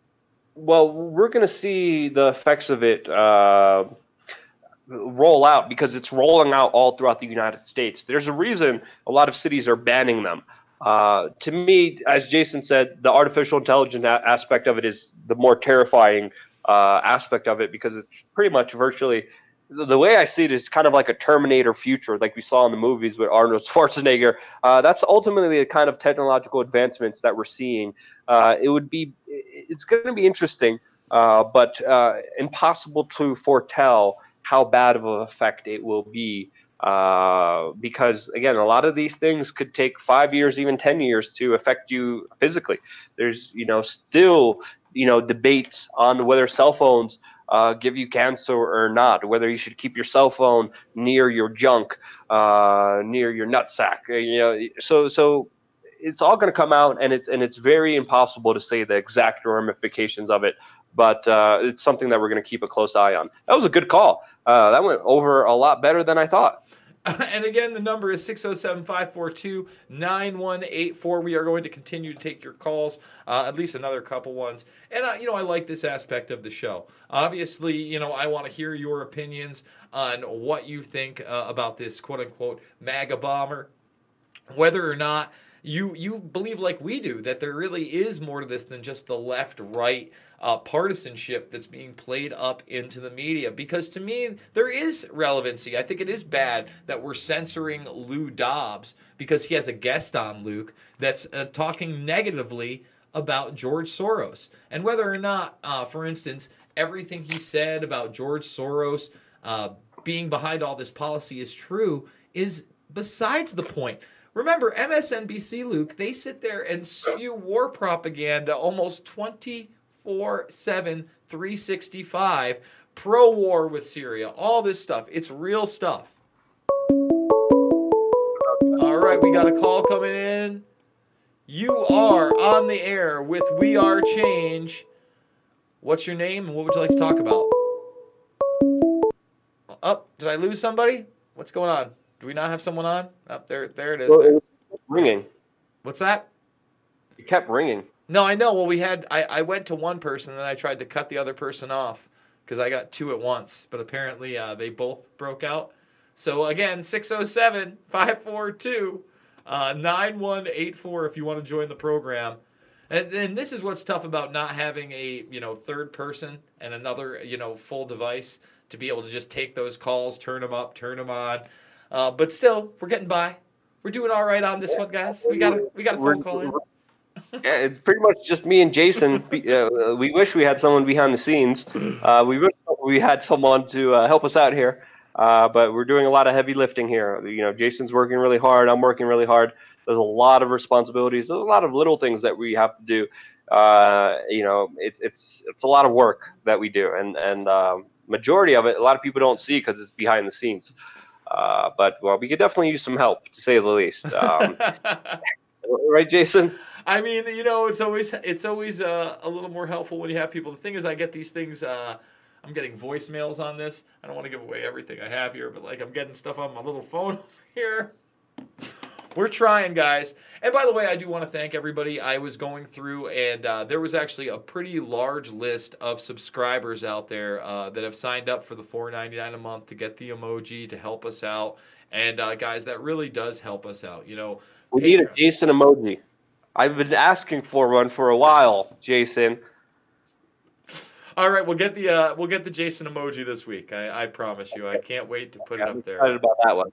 B: Well, we're going to see the effects of it uh, roll out because it's rolling out all throughout the United States. There's a reason a lot of cities are banning them. Uh, to me, as Jason said, the artificial intelligence a- aspect of it is the more terrifying uh, aspect of it because it's pretty much virtually the way I see it is kind of like a Terminator future, like we saw in the movies with Arnold Schwarzenegger. Uh, that's ultimately the kind of technological advancements that we're seeing. Uh, it would be, it's going to be interesting, uh, but uh, impossible to foretell how bad of an effect it will be. Uh, because again, a lot of these things could take five years, even ten years to affect you physically. There's, you know, still, you know, debates on whether cell phones Uh, give you cancer or not, whether you should keep your cell phone near your junk, uh, near your nutsack. You know, so so it's all going to come out, and it's and it's very impossible to say the exact ramifications of it. But uh, it's something that we're going to keep a close eye on. That was a good call. Uh, that went over a lot better than I thought.
A: And again, the number is six oh seven, five four two, nine one eight four. We are going to continue to take your calls, uh, at least another couple ones. And, uh, you know, I like this aspect of the show. Obviously, you know, I want to hear your opinions on what you think uh, about this quote-unquote MAGA bomber, whether or not you you believe like we do that there really is more to this than just the left-right uh, partisanship that's being played up into the media. Because to me, there is relevancy. I think it is bad that we're censoring Lou Dobbs because he has a guest on, Luke, that's uh, talking negatively about George Soros. And whether or not, uh, for instance, everything he said about George Soros uh, being behind all this policy is true is besides the point. Remember, M S N B C, Luke, they sit there and spew war propaganda almost twenty-four seven, three sixty-five, pro-war with Syria, all this stuff. It's real stuff. All right, we got a call coming in. You are on the air with We Are Change. What's your name and what would you like to talk about? Oh, did I lose somebody? What's going on? Do we not have someone on? Oh, there, there it is.
B: Well,
A: there.
B: it was ringing.
A: What's that?
B: It kept ringing.
A: No, I know. Well, we had. I, I went to one person, and then I tried to cut the other person off because I got two at once. But apparently, uh, they both broke out. So again, six oh seven, five four two, nine one eight four if you want to join the program. And then this is what's tough about not having a you know third person and another you know full device to be able to just take those calls, turn them up, turn them on. Uh, but still, we're getting by. We're doing all right on this one, guys. We got a we got a phone call in.
B: Yeah, it's pretty much just me and Jason. Uh, we wish we had someone behind the scenes. Uh, we wish we had someone to uh, help us out here. Uh, but we're doing a lot of heavy lifting here. You know, Jason's working really hard. I'm working really hard. There's a lot of responsibilities. There's a lot of little things that we have to do. Uh, you know, it, it's it's a lot of work that we do, and and um, majority of it, a lot of people don't see because it's behind the scenes. Uh, but well, we could definitely use some help, to say the least. Um, right, Jason?
A: I mean, you know, it's always it's always uh, a little more helpful when you have people. The thing is, I get these things. Uh, I'm getting voicemails on this. I don't want to give away everything I have here, but like I'm getting stuff on my little phone over here. We're trying, guys. And by the way, I do want to thank everybody. I was going through, and uh, there was actually a pretty large list of subscribers out there uh, that have signed up for the four ninety-nine a month to get the emoji to help us out. And uh, guys, that really does help us out. You know,
B: we need a Jason emoji. I've been asking for one for a while, Jason.
A: All right, we'll get the uh, we'll get the Jason emoji this week. I, I promise you. I can't wait to put
B: yeah,
A: it
B: I'm
A: up there.
B: Excited about that one.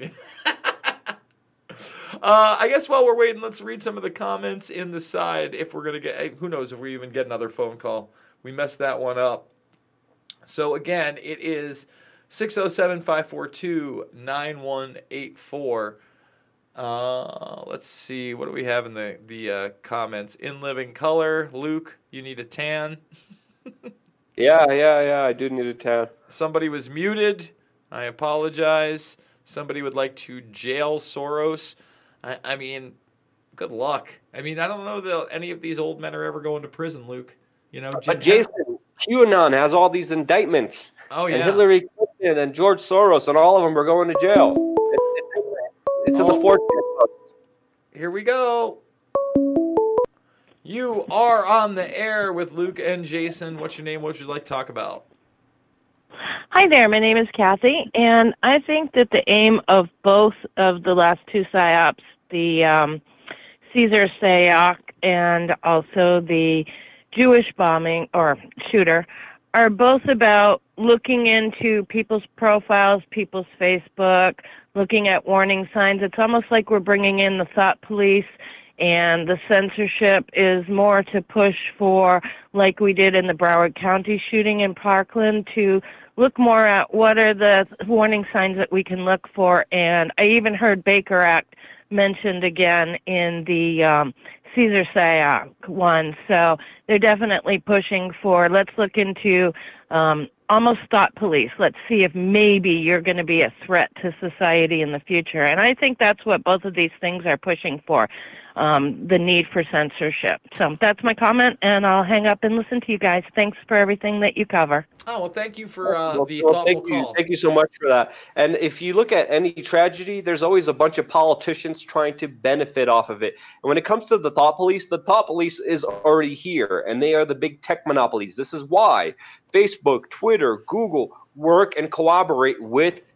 A: uh, I guess while we're waiting, let's read some of the comments in the side. If we're gonna get, hey, who knows if we even get another phone call? We messed that one up. So again, it is six oh seven, five four two, nine one eight four. Uh, let's see. What do we have in the the uh, comments? In living color, Luke, you need a tan.
B: yeah, yeah, yeah. I do need a tan.
A: Somebody was muted. I apologize. Somebody would like to jail Soros. I, I mean, good luck. I mean, I don't know that any of these old men are ever going to prison, Luke. You know,
B: but Jason, QAnon has all these indictments.
A: Oh yeah,
B: and Hillary Clinton and George Soros and all of them are going to jail. It's, it's, it's in
A: oh.
B: the fourteenth.
A: Here we go. You are on the air with Luke and Jason. What's your name? What would you like to talk about?
D: Hi there, my name is Kathy, and I think that the aim of both of the last two PSYOPs, the um, Caesar Sayoc and also the Jewish bombing or shooter, are both about looking into people's profiles, people's Facebook, looking at warning signs. It's almost like we're bringing in the thought police, and the censorship is more to push for, like we did in the Broward County shooting in Parkland, to look more at what are the warning signs that we can look for. And I even heard Baker Act mentioned again in the um, Caesar Sayoc one. So they're definitely pushing for, let's look into um, almost thought police. Let's see if maybe you're going to be a threat to society in the future. And I think that's what both of these things are pushing for, um, the need for censorship. So that's my comment, and I'll hang up and listen to you guys. Thanks for everything that you cover.
A: Oh, well, thank you for uh,
B: well,
A: the
B: well,
A: thoughtful
B: thank you,
A: call.
B: Thank you so much for that. And if you look at any tragedy, there's always a bunch of politicians trying to benefit off of it. And when it comes to the thought police, the thought police is already here, and they are the big tech monopolies. This is why Facebook, Twitter, Google work and collaborate with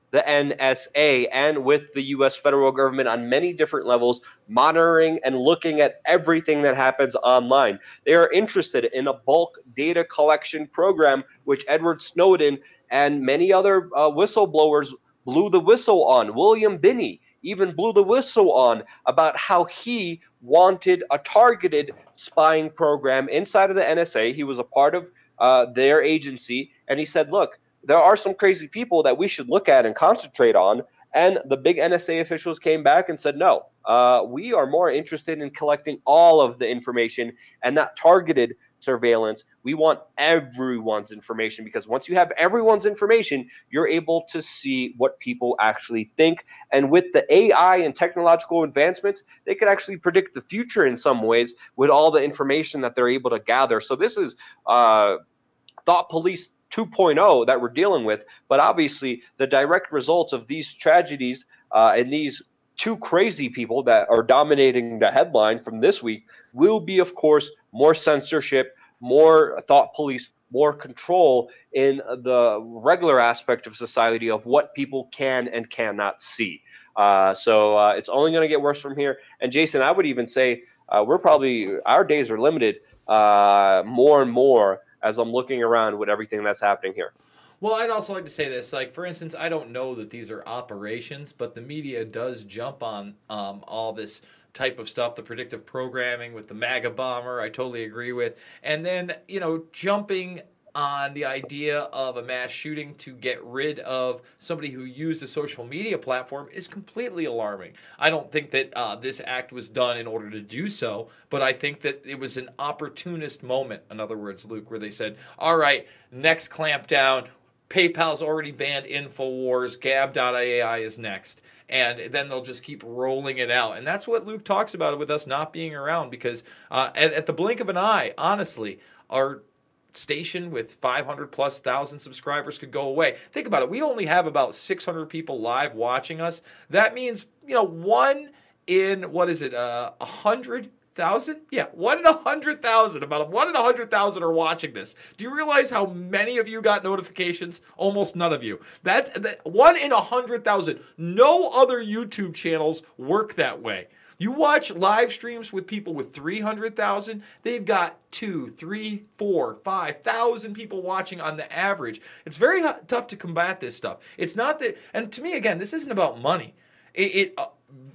B: the N S A and with the U S federal government on many different levels, monitoring and looking at everything that happens online. They are interested in a bulk data collection program, which Edward Snowden and many other uh, whistleblowers blew the whistle on. William Binney even blew the whistle on about how he wanted a targeted spying program inside of the N S A. He was a part of uh, their agency, and he said, look, there are some crazy people that we should look at and concentrate on. And the big N S A officials came back and said, no, uh, we are more interested in collecting all of the information and not targeted surveillance. We want everyone's information, because once you have everyone's information, you're able to see what people actually think. And with the A I and technological advancements, they could actually predict the future in some ways with all the information that they're able to gather. So this is uh, Thought Police two point oh that we're dealing with, but obviously the direct results of these tragedies uh, and these two crazy people that are dominating the headline from this week will be, of course, more censorship, more thought police, more control in the regular aspect of society of what people can and cannot see. Uh, so uh, it's only going to get worse from here. And Jason, I would even say uh, we're probably, our days are limited uh, more and more as I'm looking around with everything that's happening here.
A: Well, I'd also like to say this. Like, for instance, I don't know that these are operations, but the media does jump on um, all this type of stuff, the predictive programming with the MAGA bomber, I totally agree with. And then, you know, jumping on the idea of a mass shooting to get rid of somebody who used a social media platform is completely alarming. I don't think that uh, this act was done in order to do so, but I think that it was an opportunist moment, in other words, Luke, where they said, all right, next clampdown, PayPal's already banned InfoWars, Gab dot A I is next. And then they'll just keep rolling it out. And that's what Luke talks about with us not being around, because uh, at, at the blink of an eye, honestly, our station with five hundred plus thousand subscribers could go away. Think about it. We only have about six hundred people live watching us. That means, you know, one in, what is it, uh, one hundred thousand? Yeah, one in one hundred thousand. About one in one hundred thousand are watching this. Do you realize how many of you got notifications? Almost none of you. That's that, one in one hundred thousand. No other YouTube channels work that way. You watch live streams with people with three hundred thousand, they've got two, three, four, five thousand people watching on the average. It's very tough to combat this stuff. It's not that, and to me, again, this isn't about money. It, it uh,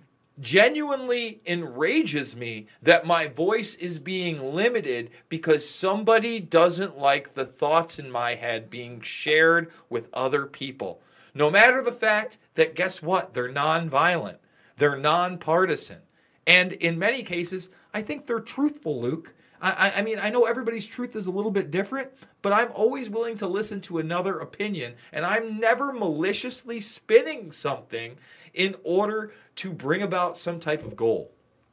A: genuinely enrages me that my voice is being limited because somebody doesn't like the thoughts in my head being shared with other people. No matter the fact that, guess what? They're nonviolent. They're nonpartisan. And in many cases, I think they're truthful, Luke. I, I mean, I know everybody's truth is a little bit different, but I'm always willing to listen to another opinion, and I'm never maliciously spinning something in order to bring about some type of goal.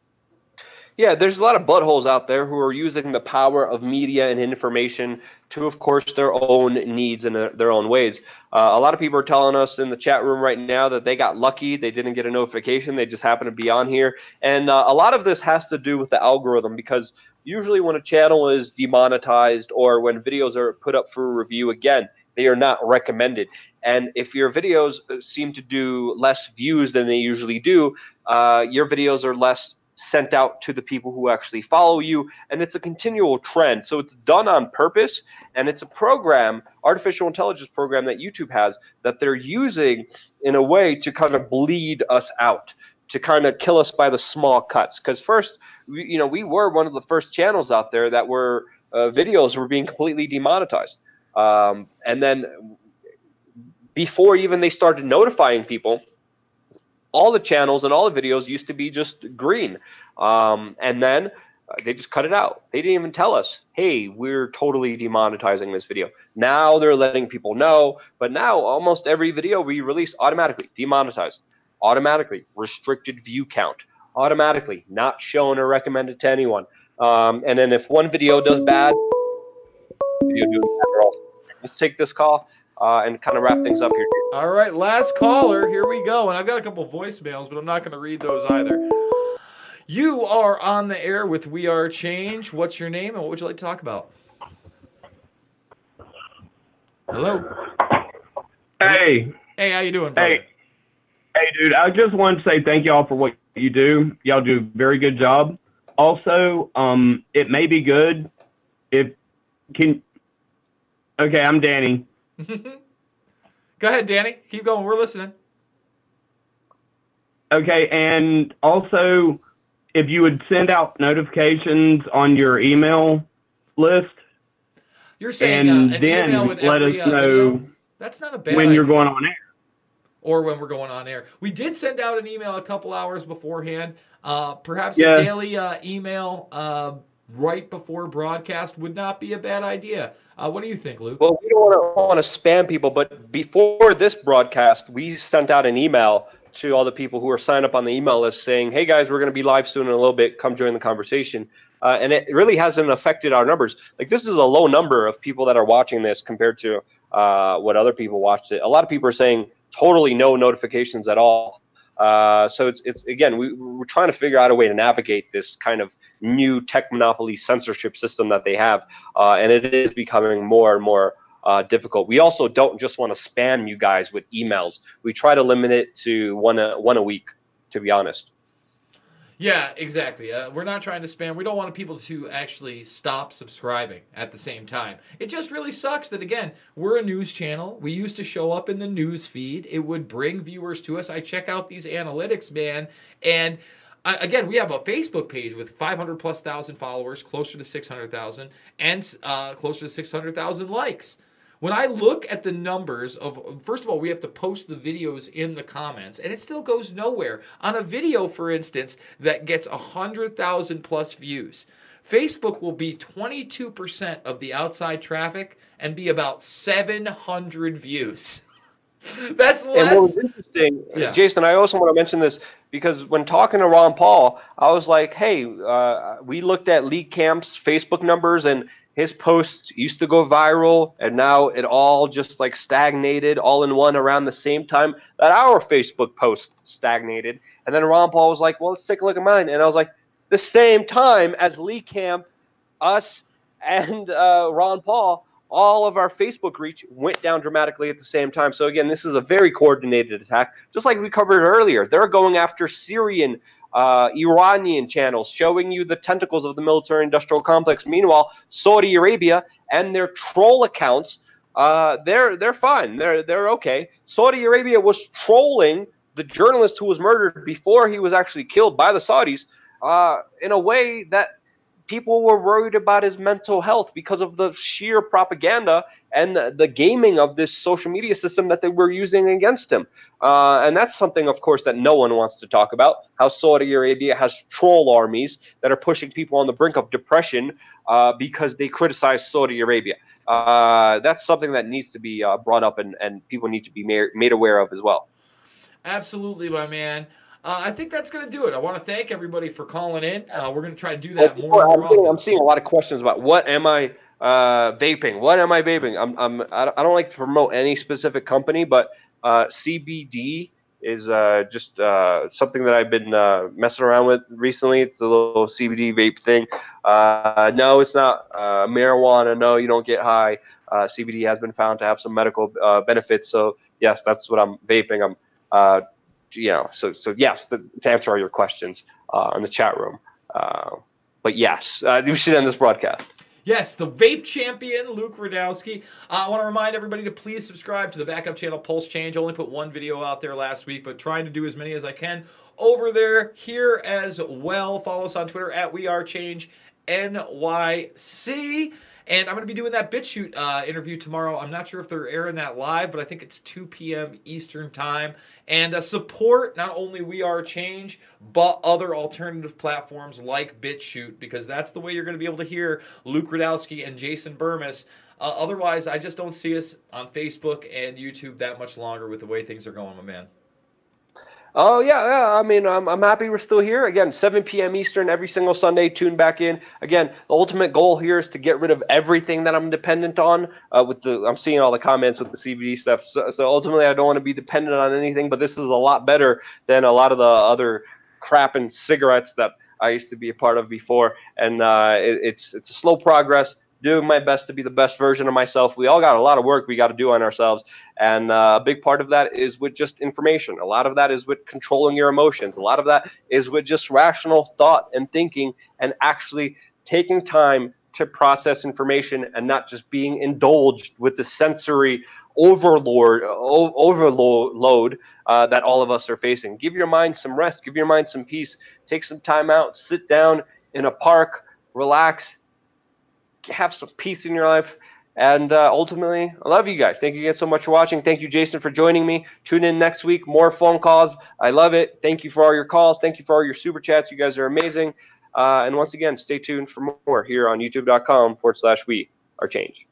B: Yeah, there's a lot of buttholes out there who are using the power of media and information to, of course, their own needs and their own ways. Uh, a lot of people are telling us in the chat room right now that they got lucky. They didn't get a notification. They just happened to be on here. And uh, a lot of this has to do with the algorithm, because usually when a channel is demonetized or when videos are put up for review, again, they are not recommended. And if your videos seem to do less views than they usually do, uh, your videos are less sent out to the people who actually follow you, and it's a continual trend. So it's done on purpose, and it's a program, artificial intelligence program that YouTube has, that they're using in a way to kind of bleed us out, to kind of kill us by the small cuts. Because first, we, you know, we were one of the first channels out there that were uh, videos were being completely demonetized, um, and then before even they started notifying people, all the channels and all the videos used to be just green. Um, and then uh, they just cut it out. They didn't even tell us, hey, we're totally demonetizing this video. Now they're letting people know, but now almost every video we release automatically demonetized, automatically restricted view count, automatically not shown or recommended to anyone. Um, and then if one video does bad, video doing bad also. Let's take this call uh, and kind of wrap things up here.
A: All right, last caller. Here we go. And I've got a couple voicemails, but I'm not going to read those either. You are on the air with We Are Change. What's your name and what would you like to talk about? Hello?
E: Hey,
A: Hey, how you doing, brother?
E: Hey, hey, dude. I just wanted to say thank y'all for what you do. Y'all do a very good job. Also, um, it may be good if can. Okay, I'm Danny.
A: Go ahead, Danny. Keep going. We're listening.
E: Okay, and also, if you would send out notifications on your email list,
A: You're saying
E: and
A: uh, an
E: then
A: email with
E: let
A: every
E: us
A: uh,
E: know
A: video? That's not a bad
E: when
A: idea.
E: you're going on air.
A: Or when we're going on air. We did send out an email a couple hours beforehand. Uh, perhaps
E: Yeah.
A: a daily uh, email uh, right before broadcast would not be a bad idea. Uh, what do you think, Luke?
B: Well, we don't want to spam people, but before this broadcast, we sent out an email to all the people who are signed up on the email list saying, hey, guys, we're going to be live soon in a little bit. Come join the conversation. Uh, and it really hasn't affected our numbers. Like, this is a low number of people that are watching this compared to uh, what other people watched it. A lot of people are saying totally no notifications at all. Uh, so it's, it's again, we, we're trying to figure out a way to navigate this kind of new tech monopoly censorship system that they have. Uh, and it is becoming more and more uh, difficult. We also don't just want to spam you guys with emails. We try to limit it to one a, one a week, to be honest.
A: Yeah, exactly. Uh, we're not trying to spam. We don't want people to actually stop subscribing at the same time. It just really sucks that, again, we're a news channel. We used to show up in the news feed. It would bring viewers to us. I check out these analytics, man, and uh, again, we have a Facebook page with five hundred plus thousand followers, closer to six hundred thousand, and uh, closer to six hundred thousand likes. When I look at the numbers of, first of all, we have to post the videos in the comments, and it still goes nowhere. On a video, for instance, that gets one hundred thousand plus views, Facebook will be twenty-two percent of the outside traffic and be about seven hundred views. That's less.
B: And what was interesting,
A: Yeah.
B: Jason, I also want to mention this because when talking to Ron Paul, I was like, hey, uh, we looked at League Camp's Facebook numbers, and his posts used to go viral, and now it all just like stagnated all in one around the same time that our Facebook post stagnated. And then Ron Paul was like, well, let's take a look at mine. And I was like, the same time as League Camp, us, and uh, Ron Paul, all of our Facebook reach went down dramatically at the same time. So again, this is a very coordinated attack, just like we covered earlier. They're going after Syrian, uh, Iranian channels, showing you the tentacles of the military-industrial complex. Meanwhile, Saudi Arabia and their troll accounts, uh, they're they're fine. They're they're okay. Saudi Arabia was trolling the journalist who was murdered before he was actually killed by the Saudis, uh, in a way that people were worried about his mental health because of the sheer propaganda and the, the gaming of this social media system that they were using against him. Uh, and that's something, of course, that no one wants to talk about, how Saudi Arabia has troll armies that are pushing people on the brink of depression uh, because they criticize Saudi Arabia. Uh, that's something that needs to be uh, brought up and, and people need to be made, made aware of as well.
A: Absolutely, my man. Uh, I think that's going to do it. I want to thank everybody for calling in. Uh, we're going to try to do that
B: Well,
A: more and
B: I'm,
A: more
B: getting,
A: often.
B: I'm seeing a lot of questions about what am I uh, vaping? What am I vaping? I'm, I'm, I don't I don't like to promote any specific company, but uh, C B D is uh, just uh, something that I've been uh, messing around with recently. It's a little C B D vape thing. Uh, no, it's not uh, marijuana. No, you don't get high. Uh, C B D has been found to have some medical uh, benefits. So yes, that's what I'm vaping. I'm uh, you know, so so yes, the, to answer all your questions uh, in the chat room. Uh, but yes, uh, we should end this broadcast.
A: Yes, the vape champion, Luke Rudowski. Uh, I want to remind everybody to please subscribe to the backup channel, Pulse Change. Only put one video out there last week, but trying to do as many as I can over there, here as well. Follow us on Twitter at We Are Change N Y C. And I'm going to be doing that BitChute uh, interview tomorrow. I'm not sure if they're airing that live, but I think it's two p m Eastern time. And uh, support not only We Are Change, but other alternative platforms like BitChute, because that's the way you're going to be able to hear Luke Rudowski and Jason Burmis. Uh, otherwise, I just don't see us on Facebook and YouTube that much longer with the way things are going, my man.
B: Oh yeah, yeah. I mean, I'm I'm happy we're still here. Again, seven p m Eastern every single Sunday. Tune back in. Again, the ultimate goal here is to get rid of everything that I'm dependent on. Uh, with the, I'm seeing all the comments with the C B D stuff. So, so ultimately, I don't want to be dependent on anything. But this is a lot better than a lot of the other crap and cigarettes that I used to be a part of before. And uh, it, it's it's a slow progress. doing my best to be the best version of myself. We all got a lot of work we got to do on ourselves. And uh, a big part of that is with just information. A lot of that is with controlling your emotions. A lot of that is with just rational thought and thinking and actually taking time to process information and not just being indulged with the sensory overload, overload uh, that all of us are facing. Give your mind some rest. Give your mind some peace. Take some time out. Sit down in a park. Relax. Have some peace in your life. And uh, ultimately, I love you guys. Thank you again so much for watching. Thank you, Jason, for joining me. Tune in next week. More phone calls. I love it. Thank you for all your calls. Thank you for all your super chats. You guys are amazing. Uh, and once again, stay tuned for more here on youtube.com forward slash we are change.